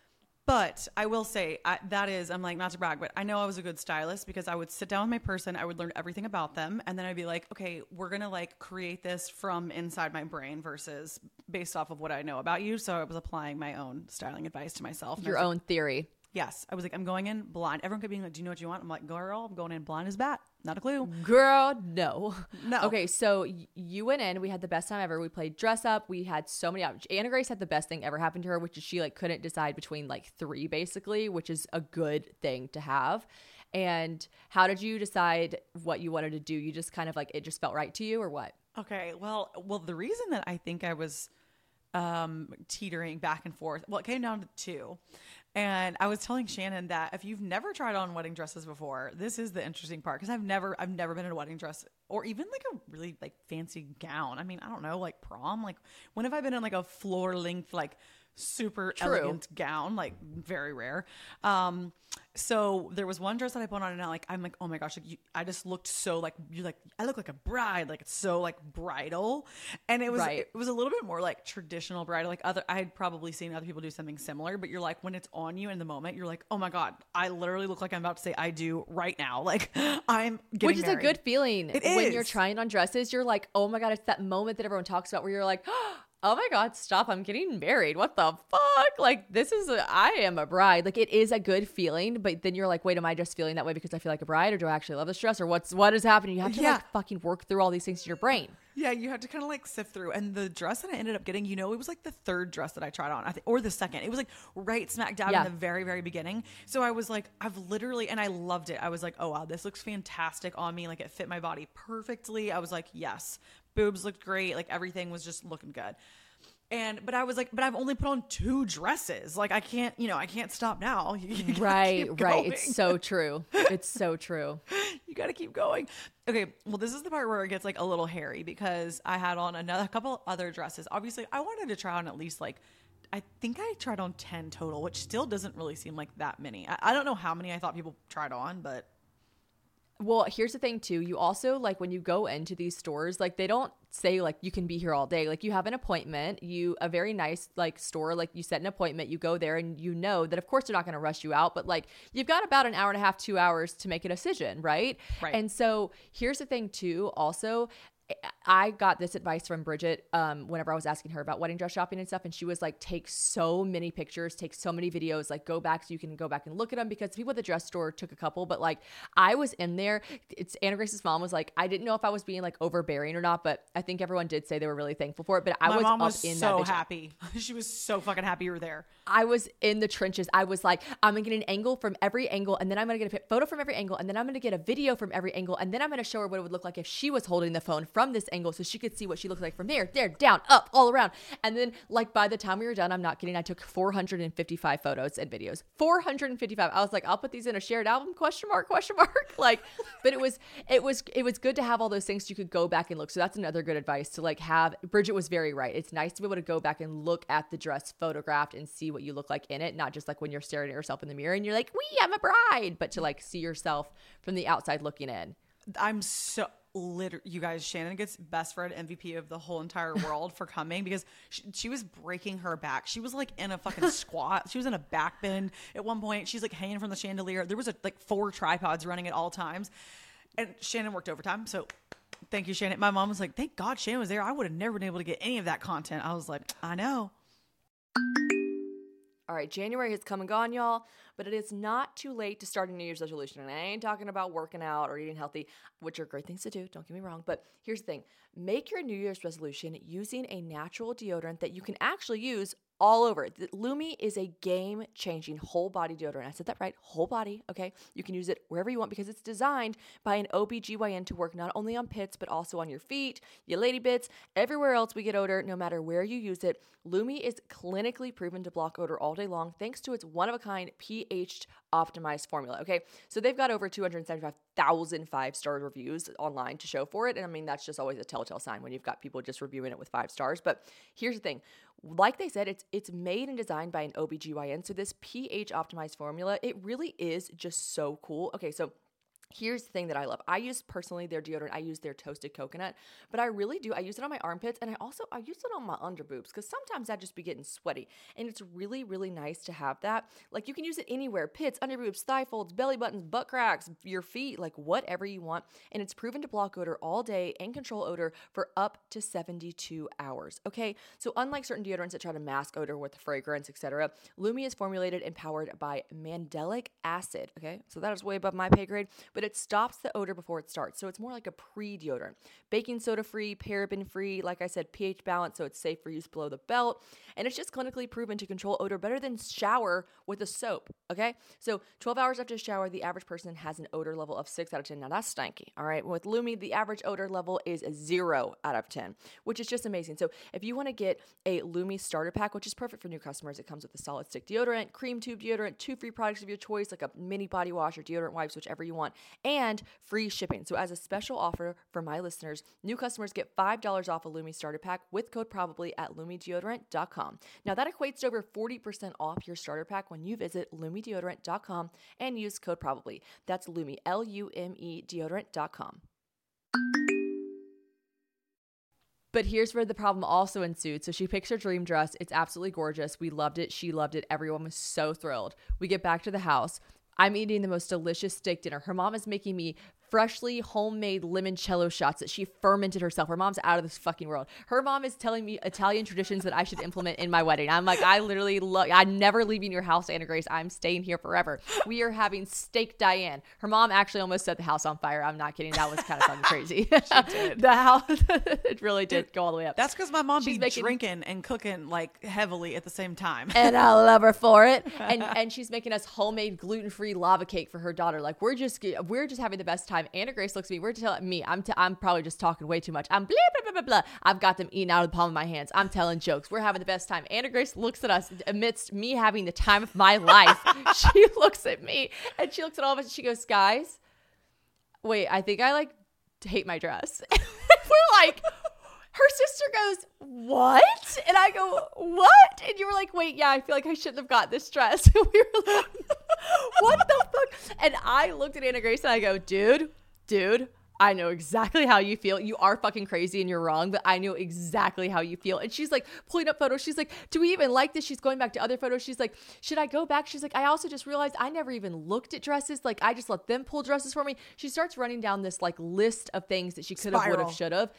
But I will say I, that is, I'm like, not to brag, but I know I was a good stylist because I would sit down with my person. I would learn everything about them. And then I'd be like, okay, we're going to like create this from inside my brain versus based off of what I know about you. So I was applying my own styling advice to myself. Your own like, theory. Yes. I was like, I'm going in blind. Everyone could be like, do you know what you want? I'm like, girl, I'm going in blind as bat. Not a clue. Girl, no. No. Okay, so y- you went in. We had the best time ever. We played dress up. We had so many options. Anna Grace had the best thing ever happen to her, which is she like couldn't decide between like three basically, which is a good thing to have. And how did you decide what you wanted to do? You just kind of like, it just felt right to you or what? Okay, well, well, the reason that I think I was um, teetering back and forth, well, it came down to two. And I was telling Shannon that if you've never tried on wedding dresses before, this is the interesting part because I've never, I've never been in a wedding dress or even like a really like fancy gown. I mean, I don't know, like prom. Like when have I been in like a floor length, like super True. elegant gown? Like very rare. Um, so there was one dress that I put on and I like, I'm like, oh my gosh, like you, I just looked so like, you like, I look like a bride. Like it's so like bridal. And it was, Right. it was a little bit more like traditional bridal. Like other, I had probably seen other people do something similar, but you're like, when it's on you in the moment, you're like, oh my God, I literally look like I'm about to say I do right now. Like I'm getting Which is married. a good feeling. It When is. you're trying on dresses, you're like, oh my God, it's that moment that everyone talks about where you're like, oh my God, stop, I'm getting married. What the fuck? Like, this is, a, I am a bride. Like, it is a good feeling, but then you're like, wait, am I just feeling that way because I feel like a bride or do I actually love this dress or what's, what is happening? You have to Yeah. like fucking work through all these things in your brain. Yeah, you had to kind of like sift through. And the dress that I ended up getting, you know, it was like the third dress that I tried on, I think, or the second. It was like right smack dab Yeah. in the very, very beginning. So I was like, I've literally, and I loved it. I was like, oh wow, this looks fantastic on me. Like it fit my body perfectly. I was like, yes, boobs looked great. Like everything was just looking good. And, but I was like, but I've only put on two dresses. Like I can't, you know, I can't stop now. You, you gotta Right, keep right. going. It's so true. It's so true. You got to keep going. Okay. Well, this is the part where it gets like a little hairy because I had on another a couple other dresses. Obviously I wanted to try on at least like, I think I tried on ten total, which still doesn't really seem like that many. I, I don't know how many I thought people tried on, but Well, here's the thing too. You also like when you go into these stores, like they don't say like you can be here all day. Like you have an appointment, you a very nice like store, like you set an appointment, you go there and you know that of course they're not going to rush you out, but like you've got about an hour and a half, two hours to make a decision, right? Right. And so here's the thing too, also I got this advice from Bridget um, whenever I was asking her about wedding dress shopping and stuff. And she was like, take so many pictures, take so many videos, like go back so you can go back and look at them, because people at the dress store took a couple. But like I was in there. It's Anna Grace's mom was like, I didn't know if I was being like overbearing or not, but I think everyone did say they were really thankful for it. But I My was mom up was in so that video. happy. She was so fucking happy you were there. I was in the trenches. I was like, I'm going to get an angle from every angle, and then I'm going to get a photo from every angle, and then I'm going to get a video from every angle, and then I'm going to show her what it would look like if she was holding the phone from this angle so she could see what she looks like from there, there, down, up, all around. And then like by the time we were done, I'm not kidding, I took four hundred fifty-five photos and videos. four hundred fifty-five. I was like, I'll put these in a shared album, question mark, question mark. Like, but it was, it was, it was good to have all those things so you could go back and look. So that's another good advice to like have. Bridget was very right. It's nice to be able to go back and look at the dress photographed and see what you look like in it. Not just like when you're staring at yourself in the mirror and you're like, wee, I'm a bride, but to like see yourself from the outside looking in. I'm so literally, you guys, Shannon gets best friend M V P of the whole entire world for coming, because she, she was breaking her back. She was like in a fucking squat. She was in a back bend at one point. She's like hanging from the chandelier. There was a, like four tripods running at all times. And Shannon worked overtime. So thank you, Shannon. My mom was like, thank God Shannon was there. I would have never been able to get any of that content. I was like, I know. All right, January has come and gone, y'all, but it is not too late to start a New Year's resolution. And I ain't talking about working out or eating healthy, which are great things to do, don't get me wrong. But here's the thing. Make your New Year's resolution using a natural deodorant that you can actually use all over. The Lumi is a game-changing whole body deodorant. I said that right, whole body, okay? You can use it wherever you want because it's designed by an O B G Y N to work not only on pits, but also on your feet, your lady bits, everywhere else we get odor, no matter where you use it. Lumi is clinically proven to block odor all day long thanks to its one-of-a-kind pH optimized formula, okay? So they've got over two hundred seventy-five thousand five-star reviews online to show for it. And I mean, that's just always a telltale sign when you've got people just reviewing it with five stars. But here's the thing. Like they said, it's it's made and designed by an O B G Y N. So this pH optimized formula, it really is just so cool. Okay, so here's the thing that I love. I use personally their deodorant. I use their toasted coconut, but I really do. I use it on my armpits, and I also, I use it on my underboobs because sometimes I just be getting sweaty, and it's really, really nice to have that. Like you can use it anywhere, pits, underboobs, thigh folds, belly buttons, butt cracks, your feet, like whatever you want. And it's proven to block odor all day and control odor for up to seventy-two hours. Okay. So unlike certain deodorants that try to mask odor with fragrance, et cetera, Lumi is formulated and powered by mandelic acid. Okay. So that is way above my pay grade, but it stops the odor before it starts. So it's more like a pre-deodorant. Baking soda free, paraben free, like I said, pH balanced, so it's safe for use below the belt. And it's just clinically proven to control odor better than shower with a soap, okay? So twelve hours after a shower, the average person has an odor level of six out of ten. Now that's stanky, all right? With Lumi, the average odor level is zero out of ten, which is just amazing. So if you want to get a Lumi starter pack, which is perfect for new customers, it comes with a solid stick deodorant, cream tube deodorant, two free products of your choice, like a mini body wash or deodorant wipes, whichever you want, and free shipping. So as a special offer for my listeners, new customers get five dollars off a Lumi starter pack with code probably at lumi deodorant dot com. Now that equates to over forty percent off your starter pack when you visit lumi deodorant dot com and use code probably. That's Lumi, L U M E deodorant dot com. But here's where the problem also ensued. So she picks her dream dress. It's absolutely gorgeous. We loved it. She loved it. Everyone was so thrilled. We get back to the house. I'm eating the most delicious steak dinner. Her mom is making me freshly homemade limoncello shots that she fermented herself. Her mom's out of this fucking world. Her mom is telling me Italian traditions that I should implement in my wedding. I'm like, I literally love, I'm never leaving your house, Anna Grace. I'm staying here forever. We are having steak Diane. Her mom actually almost set the house on fire. I'm not kidding. That was kind of fucking crazy. She did. The house, it really did Dude, go all the way up. That's because my mom she's be making, drinking and cooking like heavily at the same time. And I love her for it. And and she's making us homemade gluten-free lava cake for her daughter. Like we're just, we're just having the best time. Anna Grace looks at me. We're telling me, I'm, t- I'm probably just talking way too much. I'm blah, blah, blah, blah, blah. I've got them eating out of the palm of my hands. I'm telling jokes. We're having the best time. Anna Grace looks at us amidst me having the time of my life. She looks at me and she looks at all of us and she goes, guys, wait, I think I like hate my dress. We're like, her sister goes, what? And I go, what? And you were like, wait, yeah, I feel like I shouldn't have got this dress. We were like, what the fuck? And I looked at Anna Grace and I go, dude, dude, I know exactly how you feel. You are fucking crazy and you're wrong, but I know exactly how you feel. And she's like pulling up photos. She's like, do we even like this? She's going back to other photos. She's like, should I go back? She's like, I also just realized I never even looked at dresses. Like I just let them pull dresses for me. She starts running down this like list of things that she could have, would have, should have.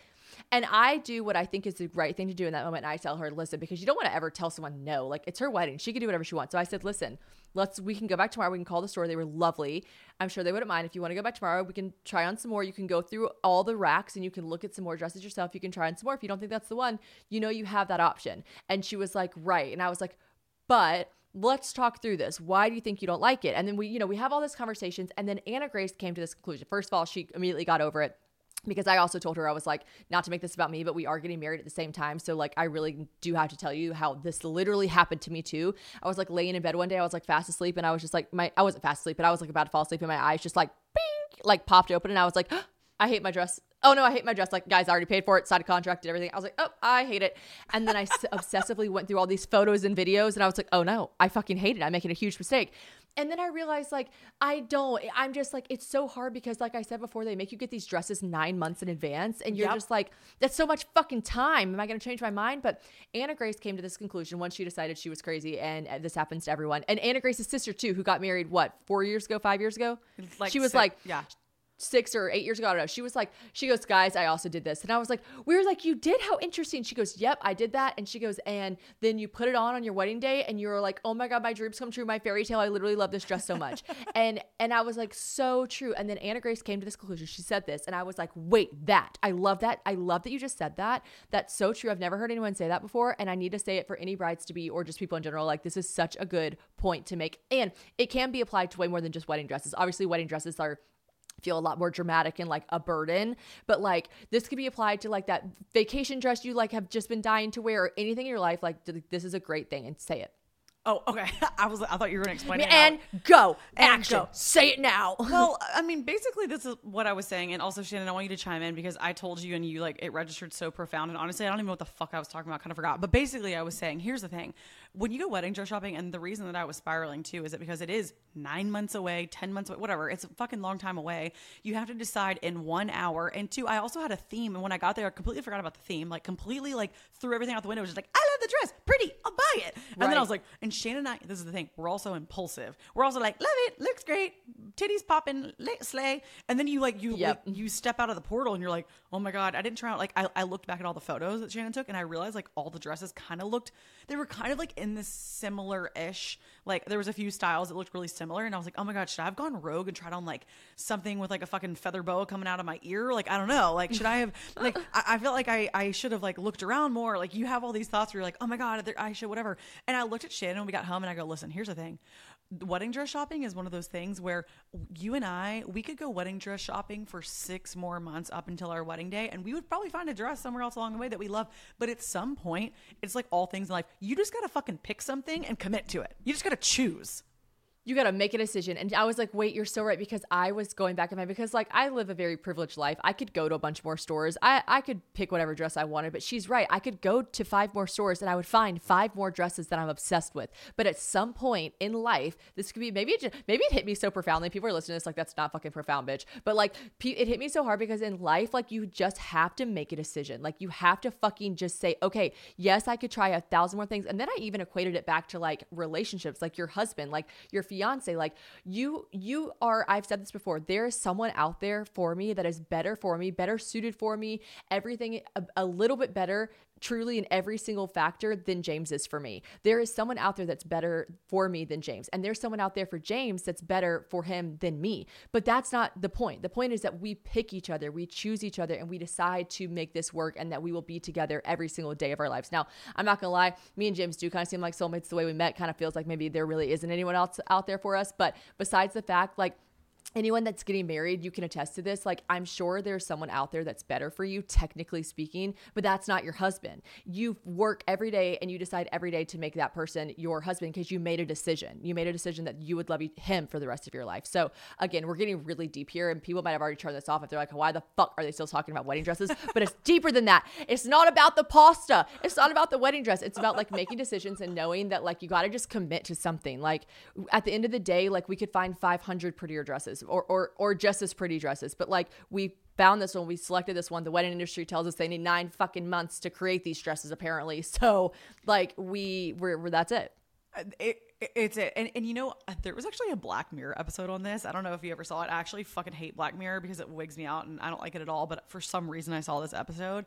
And I do what I think is the right thing to do in that moment. And I tell her, listen, because you don't want to ever tell someone no. Like, it's her wedding. She can do whatever she wants. So I said, listen, let's, we can go back tomorrow. We can call the store. They were lovely. I'm sure they wouldn't mind. If you want to go back tomorrow, we can try on some more. You can go through all the racks and you can look at some more dresses yourself. You can try on some more. If you don't think that's the one, you know, you have that option. And she was like, right. And I was like, but let's talk through this. Why do you think you don't like it? And then we, you know, we have all these conversations. And then Anna Grace came to this conclusion. First of all, she immediately got over it. Because I also told her, I was like, not to make this about me, but we are getting married at the same time. So like, I really do have to tell you how this literally happened to me too. I was like laying in bed one day, I was like fast asleep and I was just like, my, I wasn't fast asleep, but I was like about to fall asleep and my eyes just like, bing, like popped open. And I was like, oh, I hate my dress. Oh no, I hate my dress. Like, guys, I already paid for it, signed a contract, did everything. I was like, oh, I hate it. And then I s- obsessively went through all these photos and videos and I was like, oh no, I fucking hate it. I'm making a huge mistake. And then I realized, like, I don't, I'm just like, it's so hard because like I said before, they make you get these dresses nine months in advance. And you're Yep. just like, that's so much fucking time. Am I going to change my mind? But Anna Grace came to this conclusion once she decided she was crazy. And uh, this happens to everyone. And Anna Grace's sister too, who got married, what, four years ago, five years ago? Like she was six- like, yeah. six or eight years ago, I don't know. She was like, she goes, guys, I also did this. And I was like, we were like, you did? How interesting. She goes, yep, I did that. And she goes, and then you put it on on your wedding day and you were like, oh my God, my dreams come true. My fairy tale. I literally love this dress so much. and, and I was like, so true. And then Anna Grace came to this conclusion. She said this and I was like, wait, that, I love that. I love that you just said that. That's so true. I've never heard anyone say that before. And I need to say it for any brides to be, or just people in general. Like, this is such a good point to make. And it can be applied to way more than just wedding dresses. Obviously wedding dresses are feel a lot more dramatic and like a burden, but like this could be applied to like that vacation dress you like have just been dying to wear, or anything in your life. Like, this is a great thing. And say it. Oh, okay. I was, I thought you were going to explain it. And go. And Action. go. Say it now. Well, I mean, basically this is what I was saying. And also, Shannon, I want you to chime in because I told you and you like, it registered so profound. And honestly, I don't even know what the fuck I was talking about. I kind of forgot. But basically I was saying, here's the thing. When you go wedding dress shopping, and the reason that I was spiraling too, is that because it is nine months away, ten months away, whatever. It's a fucking long time away. You have to decide in one hour. And two, I also had a theme. And when I got there, I completely forgot about the theme. Like, completely like threw everything out the window. It was just like, I love the dress. Pretty. I'll buy it. And Right. then I was like, and Shannon and I, this is the thing. We're also impulsive. We're also like, love it. Looks great. Titties popping. Slay. And then you like, you, Yep. like, you step out of the portal and you're like, oh my God, I didn't try out. Like, I, I looked back at all the photos that Shannon took and I realized like all the dresses kind of looked, they were kind of like in this similar-ish, like there was a few styles that looked really similar. And I was like, oh my God, should I have gone rogue and tried on like something with like a fucking feather boa coming out of my ear? Like, I don't know. Like, should I have, like, I, I felt like I, I should have like looked around more. Like, you have all these thoughts where you're like, oh my God, I should, whatever. And I looked at Shannon when we got home and I go, listen, here's the thing. Wedding dress shopping is one of those things where you and I, we could go wedding dress shopping for six more months up until our wedding day, and we would probably find a dress somewhere else along the way that we love. But at some point, it's like all things in life. You just got to fucking pick something and commit to it. You just got to choose. You got to make a decision. And I was like, wait, you're so right. Because I was going back in my, because like I live a very privileged life. I could go to a bunch more stores. I, I could pick whatever dress I wanted, but she's right. I could go to five more stores and I would find five more dresses that I'm obsessed with. But at some point in life, this could be, maybe it, just, maybe it hit me so profoundly. People are listening to this like, that's not fucking profound, bitch. But like, it hit me so hard because in life, like you just have to make a decision. Like you have to fucking just say, okay, yes, I could try a thousand more things. And then I even equated it back to like relationships, like your husband, like your fiance, like you, you are, I've said this before, there is someone out there for me that is better for me, better suited for me, everything a, a little bit better, truly in every single factor than James is for me. There is someone out there that's better for me than James. And there's someone out there for James that's better for him than me. But that's not the point. The point is that we pick each other, we choose each other, and we decide to make this work and that we will be together every single day of our lives. Now, I'm not gonna lie, me and James do kind of seem like soulmates. The way we met kind of feels like maybe there really isn't anyone else out there for us. But besides the fact, like, anyone that's getting married, you can attest to this. Like, I'm sure there's someone out there that's better for you, technically speaking, but that's not your husband. You work every day and you decide every day to make that person your husband because you made a decision. You made a decision that you would love him for the rest of your life. So again, we're getting really deep here and people might have already turned this off if they're like, why the fuck are they still talking about wedding dresses? But it's deeper than that. It's not about the pasta. It's not about the wedding dress. It's about like making decisions and knowing that like you got to just commit to something. Like at the end of the day, like we could find five hundred prettier dresses. Or, or, or just as pretty dresses. But like we found this one, we selected this one. The wedding industry tells us they need nine fucking months to create these dresses apparently. So like we, we're, we're that's it. It, it, it's it. And, and you know, there was actually a Black Mirror episode on this. I don't know if you ever saw it. I actually fucking hate Black Mirror because it wigs me out and I don't like it at all. But for some reason I saw this episode.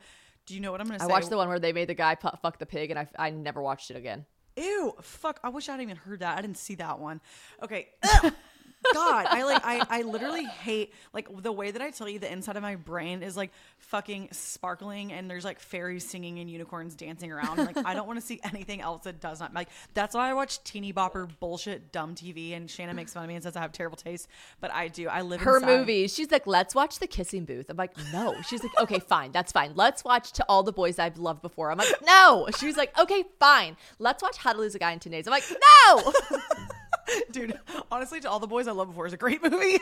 Do you know what I'm going to I say? watched the one where they made the guy pu- fuck the pig, and I, I never watched it again. Ew, fuck. I wish I hadn't even heard that. I didn't see that one. Okay. God, I like, I, I literally hate, like, the way that I tell you the inside of my brain is, like, fucking sparkling, and there's, like, fairies singing and unicorns dancing around. Like, I don't want to see anything else that does not, like, that's why I watch teeny bopper bullshit dumb T V, and Shanna makes fun of me and says I have terrible taste, but I do. I live Her inside. movies. She's like, let's watch The Kissing Booth. I'm like, no. She's like, okay, fine. That's fine. Let's watch To All the Boys I've Loved Before. I'm like, no. She's like, okay, fine. Let's watch How to Lose a Guy in ten days. I'm like, no. Dude, honestly, To All the Boys I Loved Before is a great movie.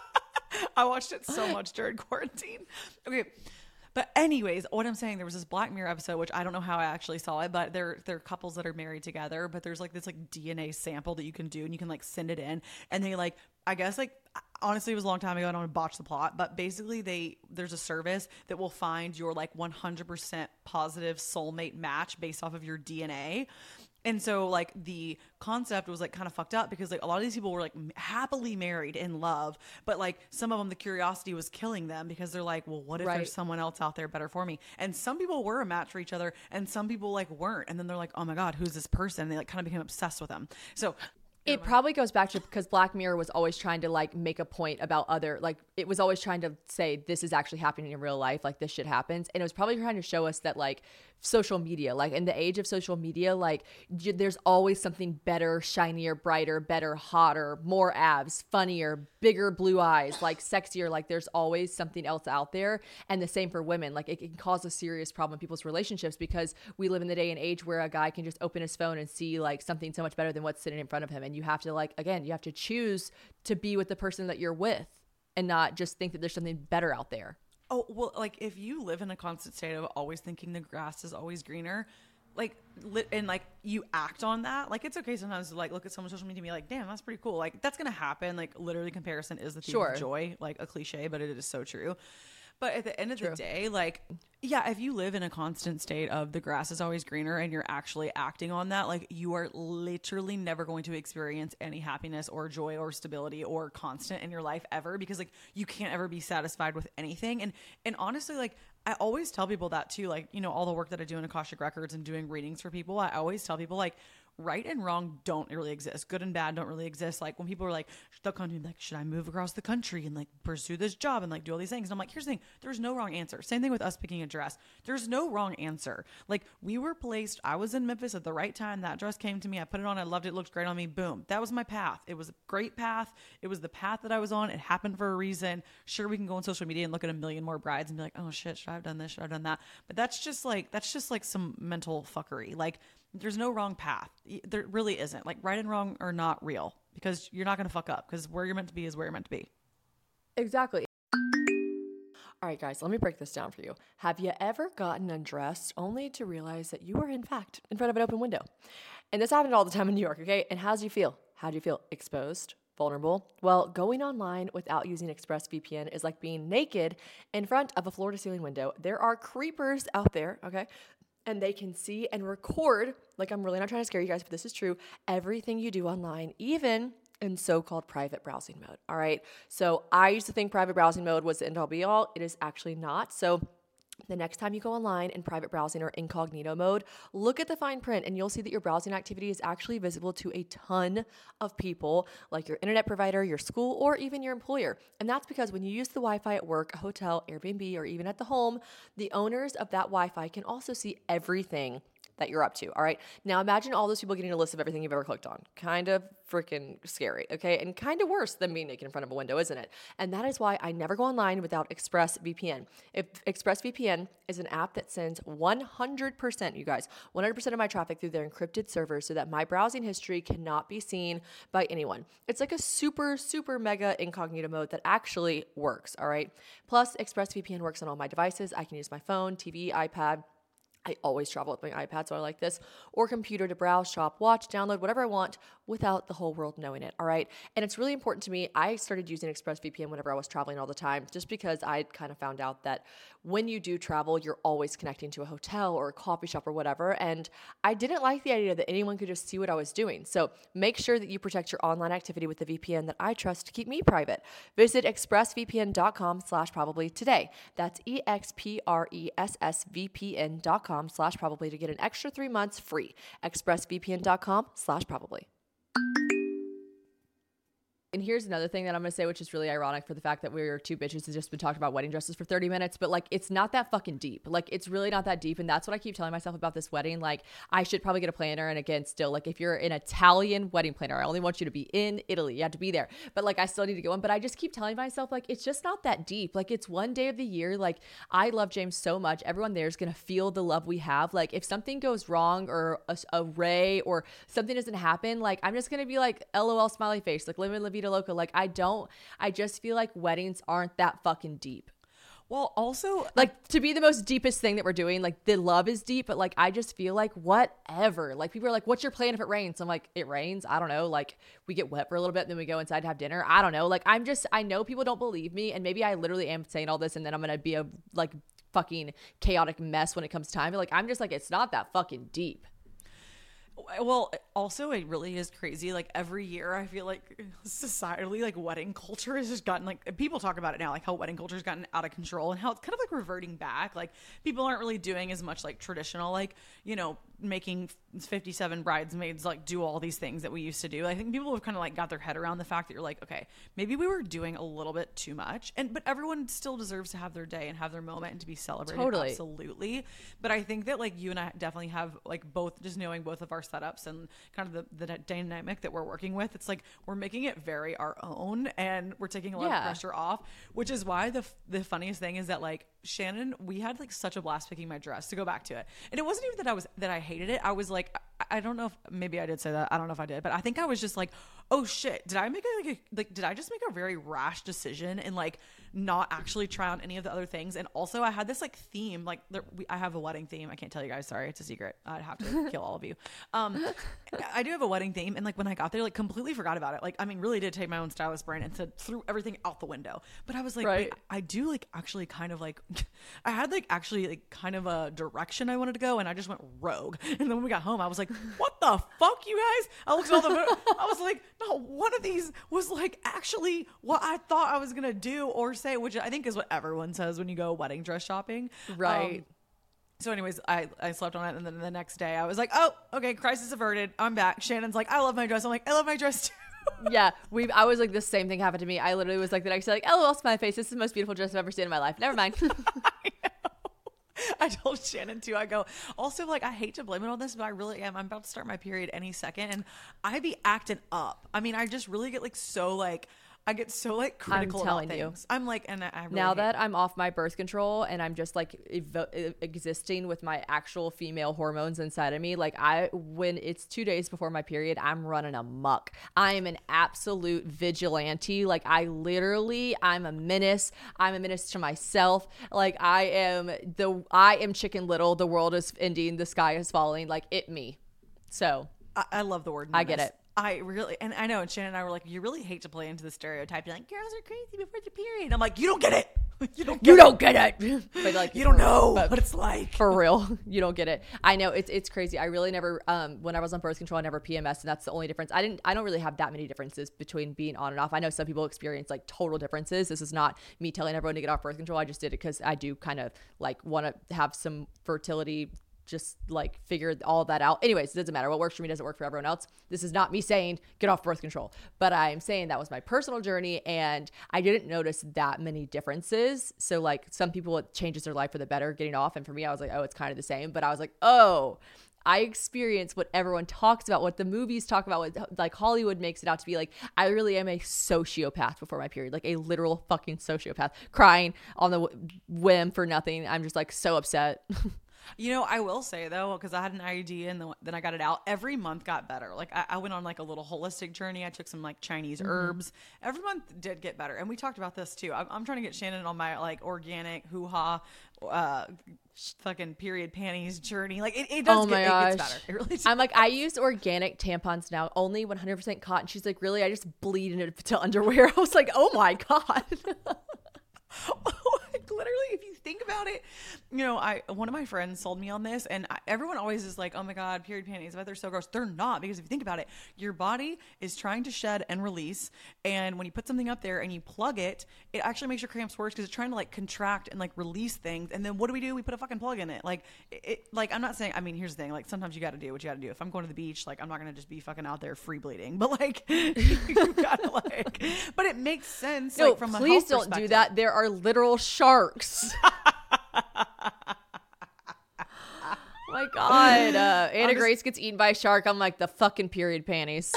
I watched it so much during quarantine. Okay. But anyways, what I'm saying, there was this Black Mirror episode, which I don't know how I actually saw it, but they're, they're couples that are married together, but there's like this like D N A sample that you can do and you can like send it in. And they like, I guess like, honestly, it was a long time ago. I don't want to botch the plot, but basically they, there's a service that will find your like one hundred percent positive soulmate match based off of your D N A. And so like the concept was like kind of fucked up because like a lot of these people were like happily married in love, but like some of them, the curiosity was killing them because they're like, well, what if Right. there's someone else out there better for me? And some people were a match for each other and some people like weren't. And then they're like, oh my God, who's this person? And they like kind of became obsessed with them. So It probably goes back to because Black Mirror was always trying to like make a point about other, like it was always trying to say this is actually happening in real life, like this shit happens. And it was probably trying to show us that like social media, like in the age of social media, like j- there's always something better, shinier, brighter, better, hotter, more abs, funnier, bigger blue eyes, like sexier. Like there's always something else out there. And the same for women. Like it can cause a serious problem in people's relationships because we live in the day and age where a guy can just open his phone and see like something so much better than what's sitting in front of him. And you have to like, again, you have to choose to be with the person that you're with and not just think that there's something better out there. Oh, well, like if you live in a constant state of always thinking the grass is always greener, like, li- and like you act on that, like it's okay sometimes to like look at someone's social media and be like, damn, that's pretty cool. Like that's going to happen. Like literally comparison is the thief Sure. of joy, like a cliche, but it is so true. But at the end of True. the day, like, yeah, if you live in a constant state of the grass is always greener and you're actually acting on that, like you are literally never going to experience any happiness or joy or stability or constant in your life ever because like you can't ever be satisfied with anything. And, and honestly, like I always tell people that too, like, you know, all the work that I do in Akashic Records and doing readings for people, I always tell people like, right and wrong don't really exist. Good and bad don't really exist. Like when people are like, they'll come to me like, should I move across the country and like pursue this job and like do all these things? And I'm like, here's the thing. There's no wrong answer. Same thing with us picking a dress. There's no wrong answer. Like we were placed, I was in Memphis at the right time. That dress came to me. I put it on. I loved it. It looked great on me. Boom. That was my path. It was a great path. It was the path that I was on. It happened for a reason. Sure, we can go on social media and look at a million more brides and be like, oh shit, should I have done this? Should I have done that? But that's just like, that's just like some mental fuckery. Like, there's no wrong path. There really isn't. Like right and wrong are not real because you're not going to fuck up because where you're meant to be is where you're meant to be. Exactly. All right, guys, let me break this down for you. Have you ever gotten undressed only to realize that you were, in fact, in front of an open window? And this happened all the time in New York, okay? And how do you feel? How do you feel? Exposed? Vulnerable? Well, going online without using ExpressVPN is like being naked in front of a floor-to-ceiling window. There are creepers out there, okay? And they can see and record, like I'm really not trying to scare you guys, but this is true, everything you do online, even in so-called private browsing mode, all right? So I used to think private browsing mode was the end-all be-all. It is actually not. So the next time you go online in private browsing or incognito mode, look at the fine print and you'll see that your browsing activity is actually visible to a ton of people, like your internet provider, your school, or even your employer. And that's because when you use the Wi-Fi at work, a hotel, Airbnb, or even at the home, the owners of that Wi-Fi can also see everything that you're up to, all right? Now imagine all those people getting a list of everything you've ever clicked on. Kind of freaking scary, okay? And kind of worse than being naked in front of a window, isn't it? And that is why I never go online without ExpressVPN. If ExpressVPN is an app that sends one hundred percent, you guys, one hundred percent of my traffic through their encrypted servers so that my browsing history cannot be seen by anyone. It's like a super, super mega incognito mode that actually works, all right? Plus, ExpressVPN works on all my devices. I can use my phone, T V, iPad. I always travel with my iPad, so I like this, or computer to browse, shop, watch, download, whatever I want, without the whole world knowing it, all right? And it's really important to me. I started using ExpressVPN whenever I was traveling all the time, just because I kind of found out that when you do travel, you're always connecting to a hotel or a coffee shop or whatever. And I didn't like the idea that anyone could just see what I was doing. So make sure that you protect your online activity with the V P N that I trust to keep me private. Visit expressvpn.com slash probably today. That's E-X-P-R-E-S-S-V-P-N dot com slash probably to get an extra three months free. expressvpn.com slash probably. And here's another thing that I'm going to say, which is really ironic for the fact that we're two bitches who've just been talking about wedding dresses for thirty minutes, but like, it's not that fucking deep. Like, it's really not that deep. And that's what I keep telling myself about this wedding. Like, I should probably get a planner. And again, still, like, if you're an Italian wedding planner, I only want you to be in Italy. You have to be there. But like, I still need to get one. But I just keep telling myself, like, it's just not that deep. Like, it's one day of the year. Like, I love James so much. Everyone there is going to feel the love we have. Like, if something goes wrong or a, a ray or something doesn't happen, like, I'm just going to be like, LOL smiley face, like, living La Vida Loca. Like, I don't, I just feel like weddings aren't that fucking deep. Well, also, like, to be the most deepest thing that we're doing, like, the love is deep, but like, I just feel like whatever. Like, people are like, what's your plan if it rains? I'm like, it rains. I don't know. Like, we get wet for a little bit and then we go inside to have dinner. I don't know. Like, I'm just, I know people don't believe me, and maybe I literally am saying all this and then I'm gonna be a like fucking chaotic mess when it comes to time. But like, I'm just like, it's not that fucking deep. Well, also, it really is crazy. Like, every year, I feel like societally, like, wedding culture has just gotten, like, people talk about it now, like, how wedding culture has gotten out of control and how it's kind of, like, reverting back. Like, people aren't really doing as much, like, traditional, like, you know, making fifty-seven bridesmaids, like, do all these things that we used to do. I think people have kind of, like, got their head around the fact that you're like, okay, maybe we were doing a little bit too much. And, but everyone still deserves to have their day and have their moment and to be celebrated. Totally. Absolutely. But I think that, like, you and I definitely have, like, both, just knowing both of our setups and kind of the, the dynamic that we're working with, it's like we're making it very our own and we're taking a lot Yeah. of pressure off, which is why the the funniest thing is that, like, Shannon, we had like such a blast picking my dress, to go back to it. And it wasn't even that I was that I hated it. I was like, I, I don't know if maybe I did say that. I don't know if I did, but I think I was just like, oh shit, did I make a, like, a, like did I just make a very rash decision and like not actually try on any of the other things? And also, I had this like theme, like there, we, I have a wedding theme. I can't tell you guys. Sorry, it's a secret. I'd have to kill all of you. Um, I do have a wedding theme, and like when I got there, like completely forgot about it. Like, I mean, really did take my own stylist brain and said, threw everything out the window. But I was like, Right. wait, I do like actually kind of like, I had like actually like kind of a direction I wanted to go, and I just went rogue. And then when we got home, I was like, what the fuck, you guys? I looked at all the, I was like, no, one of these was like actually what I thought I was gonna do or say, which I think is what everyone says when you go wedding dress shopping, Right. Um, so anyways, I, I slept on it, and then the next day I was like, oh, okay, crisis averted. I'm back. Shannon's like, I love my dress. I'm like, I love my dress too. Yeah, we. I was like, the same thing happened to me. I literally was like the next day, like, LOL, smiley face. This is the most beautiful dress I've ever seen in my life. Never mind. I know. I told Shannon too. I go, also, like, I hate to blame it on this, but I really am. I'm about to start my period any second, and I be acting up. I mean, I just really get like so like. I get so like critical telling about you. things. I'm like, and I, I really Now hate that it. I'm off my birth control and I'm just like ev- existing with my actual female hormones inside of me, like I, when it's two days before my period, I'm running amok. I am an absolute vigilante. Like I literally, I'm a menace. I'm a menace to myself. Like I am the, I am Chicken Little. The world is ending. The sky is falling. Like it me. So I, I love the word I get menace. it. I really, and I know, and Shannon and I were like, you really hate to play into the stereotype. You're like, girls are crazy before the period. I'm like, you don't get it. You don't get you it. don't get it. But like You don't for- know but what it's like. for real. You don't get it. I know it's it's crazy. I really never um when I was on birth control, I never P M S, and that's the only difference. I didn't I don't really have that many differences between being on and off. I know some people experience like total differences. This is not me telling everyone to get off birth control. I just did it because I do kind of like want to have some fertility, just like figure all that out. Anyways, it doesn't matter. What works for me doesn't work for everyone else. This is not me saying get off birth control, but I'm saying that was my personal journey, and I didn't notice that many differences. So like some people, it changes their life for the better getting off, and for me I was like, oh, it's kind of the same. But I was like, oh, I experience what everyone talks about, what the movies talk about, what like Hollywood makes it out to be. Like I really am a sociopath before my period, like a literal fucking sociopath, crying on the whim for nothing. I'm just like so upset. You know, I will say though, because I had an I U D and then I got it out, every month got better. Like I, I went on like a little holistic journey. I took some like Chinese mm-hmm. herbs. Every month did get better. And we talked about this too. I'm, I'm trying to get Shannon on my like organic hoo-ha uh fucking period panties journey. Like it, it does oh get, my it gosh. gets better. It really does. I'm like, I use organic tampons now, only one hundred percent cotton. She's like, really? I just bleed into underwear. I was like, oh my God. Like, literally, if you think about it, you know, I one of my friends sold me on this, and I, everyone always is like, oh my God, period panties, but they're so gross. They're not, because if you think about it, your body is trying to shed and release, and when you put something up there and you plug it, it actually makes your cramps worse because it's trying to like contract and like release things. And then what do we do? We put a fucking plug in it. Like it, it like I'm not saying, I mean, here's the thing, like sometimes you got to do what you got to do. If I'm going to the beach, like I'm not gonna just be fucking out there free bleeding, but like you gotta like, but it makes sense. No, like from please a don't do that. There are literal sharks. My God, uh, Anna just, Grace gets eaten by a shark. I'm like, the fucking period panties.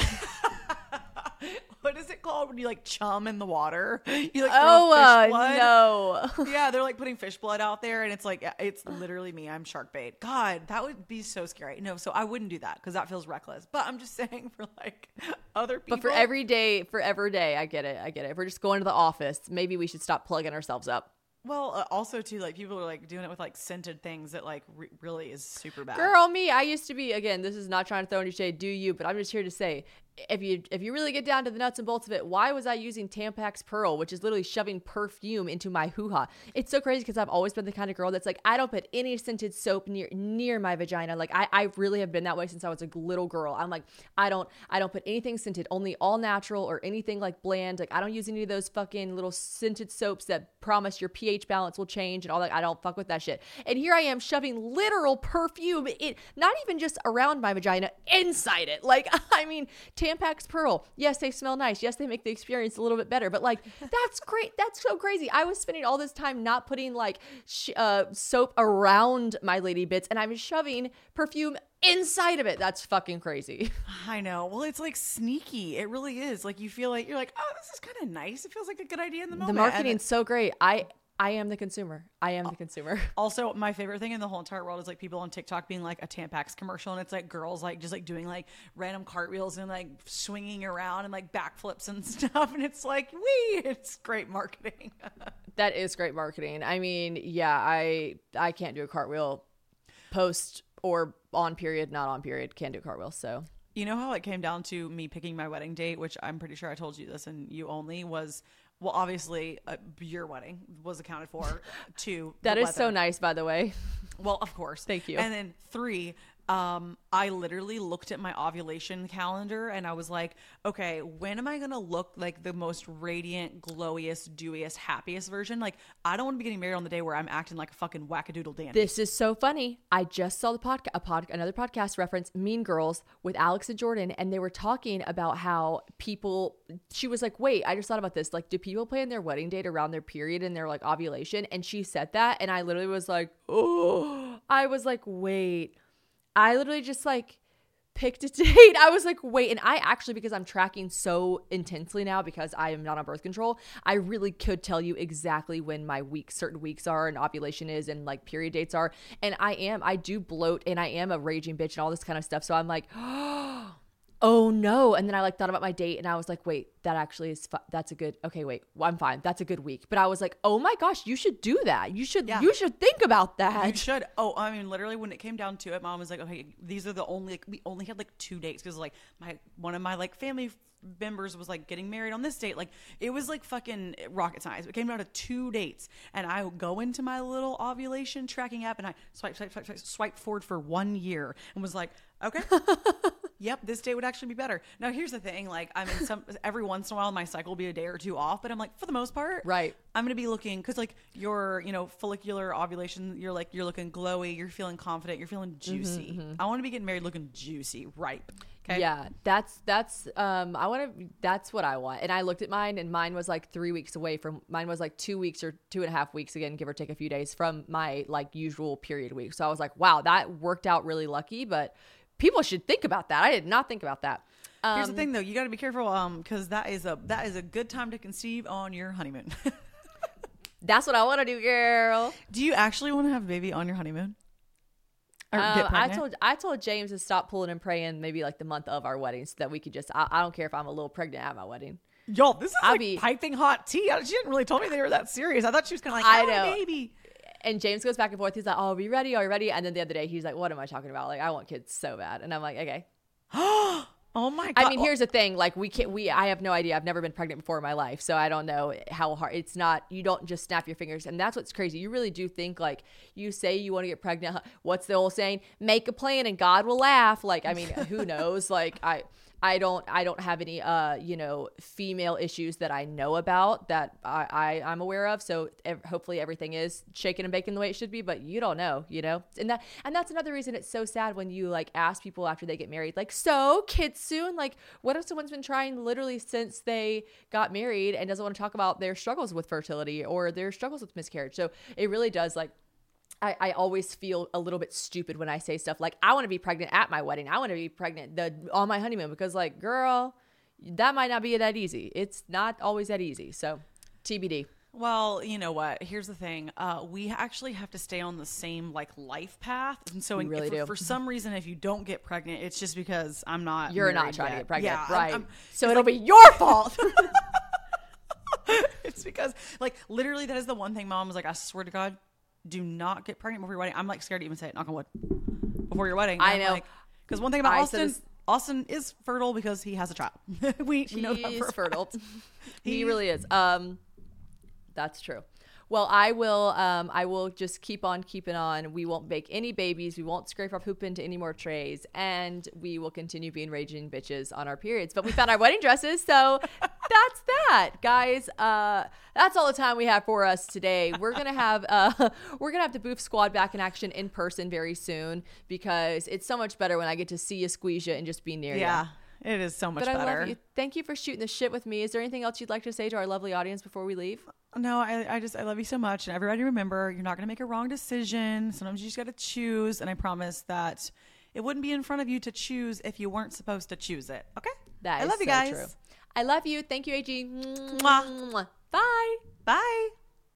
What is it called when you like chum in the water? You like oh throw fish blood? uh, no. Yeah, they're like putting fish blood out there, and it's like it's literally me. I'm shark bait. God, that would be so scary. No, so I wouldn't do that because that feels reckless. But I'm just saying for like other people. But for every day, for every day, I get it. I get it. If we're just going to the office, maybe we should stop plugging ourselves up. Well, uh, also too, like people are like doing it with like scented things that like re- really is super bad. Girl, me, I used to be, again, this is not trying to throw any shade, do you? But I'm just here to say, if you if you really get down to the nuts and bolts of it, why was I using Tampax Pearl, which is literally shoving perfume into my hoo-ha? It's so crazy because I've always been the kind of girl that's like, I don't put any scented soap near near my vagina. Like I, I really have been that way since I was a little girl. I'm like, I don't I don't put anything scented, only all natural or anything like bland. Like I don't use any of those fucking little scented soaps that promise your pH balance will change and all that. I don't fuck with that shit. And here I am shoving literal perfume, it not even just around my vagina, inside it. Like, I mean, Tampax Pearl, yes, they smell nice. Yes, they make the experience a little bit better. But like, that's great. That's so crazy. I was spending all this time not putting like sh- uh, soap around my lady bits, and I'm shoving perfume inside of it. That's fucking crazy. I know. Well, it's like sneaky. It really is. Like you feel like you're like, oh, this is kind of nice. It feels like a good idea in the moment. The marketing's so great. I I am the consumer. I am the consumer. Also, my favorite thing in the whole entire world is like people on TikTok being like a Tampax commercial, and it's like girls like just like doing like random cartwheels and like swinging around and like backflips and stuff, and it's like, wee, it's great marketing. That is great marketing. I mean, yeah, I I can't do a cartwheel post or on period, not on period. Can't do a cartwheel. So you know how it came down to me picking my wedding date, which I'm pretty sure I told you this and you only was. Well, obviously, uh, your wedding was accounted for. Two. That is so nice, by the way. Well, of course. Thank you. And then three, um, I literally looked at my ovulation calendar and I was like, okay, when am I going to look like the most radiant, glowiest, dewiest, happiest version? Like, I don't want to be getting married on the day where I'm acting like a fucking wackadoodle dandy. This is so funny. I just saw the podcast, a pod, another podcast reference, Mean Girls with Alex and Jordan, and they were talking about how people, she was like, wait, I just thought about this. Like, do people plan their wedding date around their period and their like ovulation? And she said that, and I literally was like, oh, I was like, wait. I literally just like picked a date. I was like, wait. And I actually, because I'm tracking so intensely now because I am not on birth control, I really could tell you exactly when my weeks, certain weeks are and ovulation is and like period dates are. And I am, I do bloat and I am a raging bitch and all this kind of stuff. So I'm like, oh no. And then I like thought about my date and I was like, wait, that actually is, fu- that's a good, okay, wait, well, I'm fine. That's a good week. But I was like, oh my gosh, you should do that. You should, yeah. you should think about that. You should. Oh, I mean, literally when it came down to it, mom was like, okay, these are the only, like, we only had like two dates. Cause like my, one of my like family members was like getting married on this date. Like it was like fucking rocket science. It came down to two dates and I would go into my little ovulation tracking app and I swipe, swipe, swipe, swipe, swipe forward for one year and was like, okay, yep, this day would actually be better. Now here's the thing, like I mean, some every once in a while my cycle will be a day or two off, but I'm like, for the most part, right, I'm gonna be looking, because like your, you know, follicular ovulation, you're like, you're looking glowy, you're feeling confident, you're feeling juicy. Mm-hmm, mm-hmm. I want to be getting married looking juicy, ripe. Okay. Yeah, that's that's um I want to that's what I want. And I looked at mine and mine was like three weeks away from mine was like two weeks or two and a half weeks, again, give or take a few days from my like usual period week. So I was like, wow, that worked out really lucky. But people should think about that. I did not think about that. Um, Here's the thing though, you got to be careful um because that is a that is a good time to conceive on your honeymoon. That's what I want to do, girl. Do you actually want to have a baby on your honeymoon? Or Um, get I pregnant? told I told James to stop pulling and praying maybe like the month of our wedding so that we could just I, I don't care if I'm a little pregnant at my wedding. Y'all, this is I'll like be- piping hot tea. She didn't really tell me they were that serious. I thought she was kind of like, I oh, know. baby. And James goes back and forth. He's like, "Oh, are we ready? Are we ready?" And then the other day, he's like, "What am I talking about? Like, I want kids so bad." And I'm like, "Okay." Oh my God. I mean, here's the thing. Like, we can't. We I have no idea. I've never been pregnant before in my life, so I don't know how hard. It's not. You don't just snap your fingers, and that's what's crazy. You really do think like you say you want to get pregnant. What's the old saying? Make a plan, and God will laugh. Like, I mean, who knows? Like, I. I don't I don't have any uh you know female issues that I know about that I, I I'm aware of, so ev- hopefully everything is shaking and baking the way it should be, but you don't know, you know. And that and that's another reason it's so sad when you like ask people after they get married, like, so kids soon? Like, what if someone's been trying literally since they got married and doesn't want to talk about their struggles with fertility or their struggles with miscarriage? So it really does like I, I always feel a little bit stupid when I say stuff like, I want to be pregnant at my wedding. I want to be pregnant the, on my honeymoon, because like, girl, that might not be that easy. It's not always that easy. So T B D. Well, you know what? Here's the thing. Uh, we actually have to stay on the same like life path, and so We in, really if, do. for some reason, if you don't get pregnant, it's just because I'm not. You're not married trying yet. to get pregnant. Yeah, I'm- right. I'm- so it'll be your fault. It's because like literally that is the one thing Mom was like, I swear to God, do not get pregnant before your wedding. I'm like scared to even say it. Knock on wood. Before your wedding. I I'm know. like, because one thing about I said Austin, this- Austin is fertile because he has a child. we, we know that He's for a fertile. fact. he He's- really is. Um, that's true. Well, I will. Um, I will just keep on keeping on. We won't bake any babies. We won't scrape our poop into any more trays, and we will continue being raging bitches on our periods. But we found our wedding dresses, so that's that, guys. Uh, that's all the time we have for us today. We're gonna have uh, we're gonna have the Boof Squad back in action in person very soon, because it's so much better when I get to see you, squeeze you, and just be near you. Yeah, it is so much But I better. love you. Thank you for shooting the shit with me. Is there anything else you'd like to say to our lovely audience before we leave? No, I, I just, I love you so much. And everybody remember, you're not going to make a wrong decision. Sometimes you just got to choose. And I promise that it wouldn't be in front of you to choose if you weren't supposed to choose it. Okay? That I is love you so guys. true. I love you. Thank you, A G. Mwah. Bye. Bye.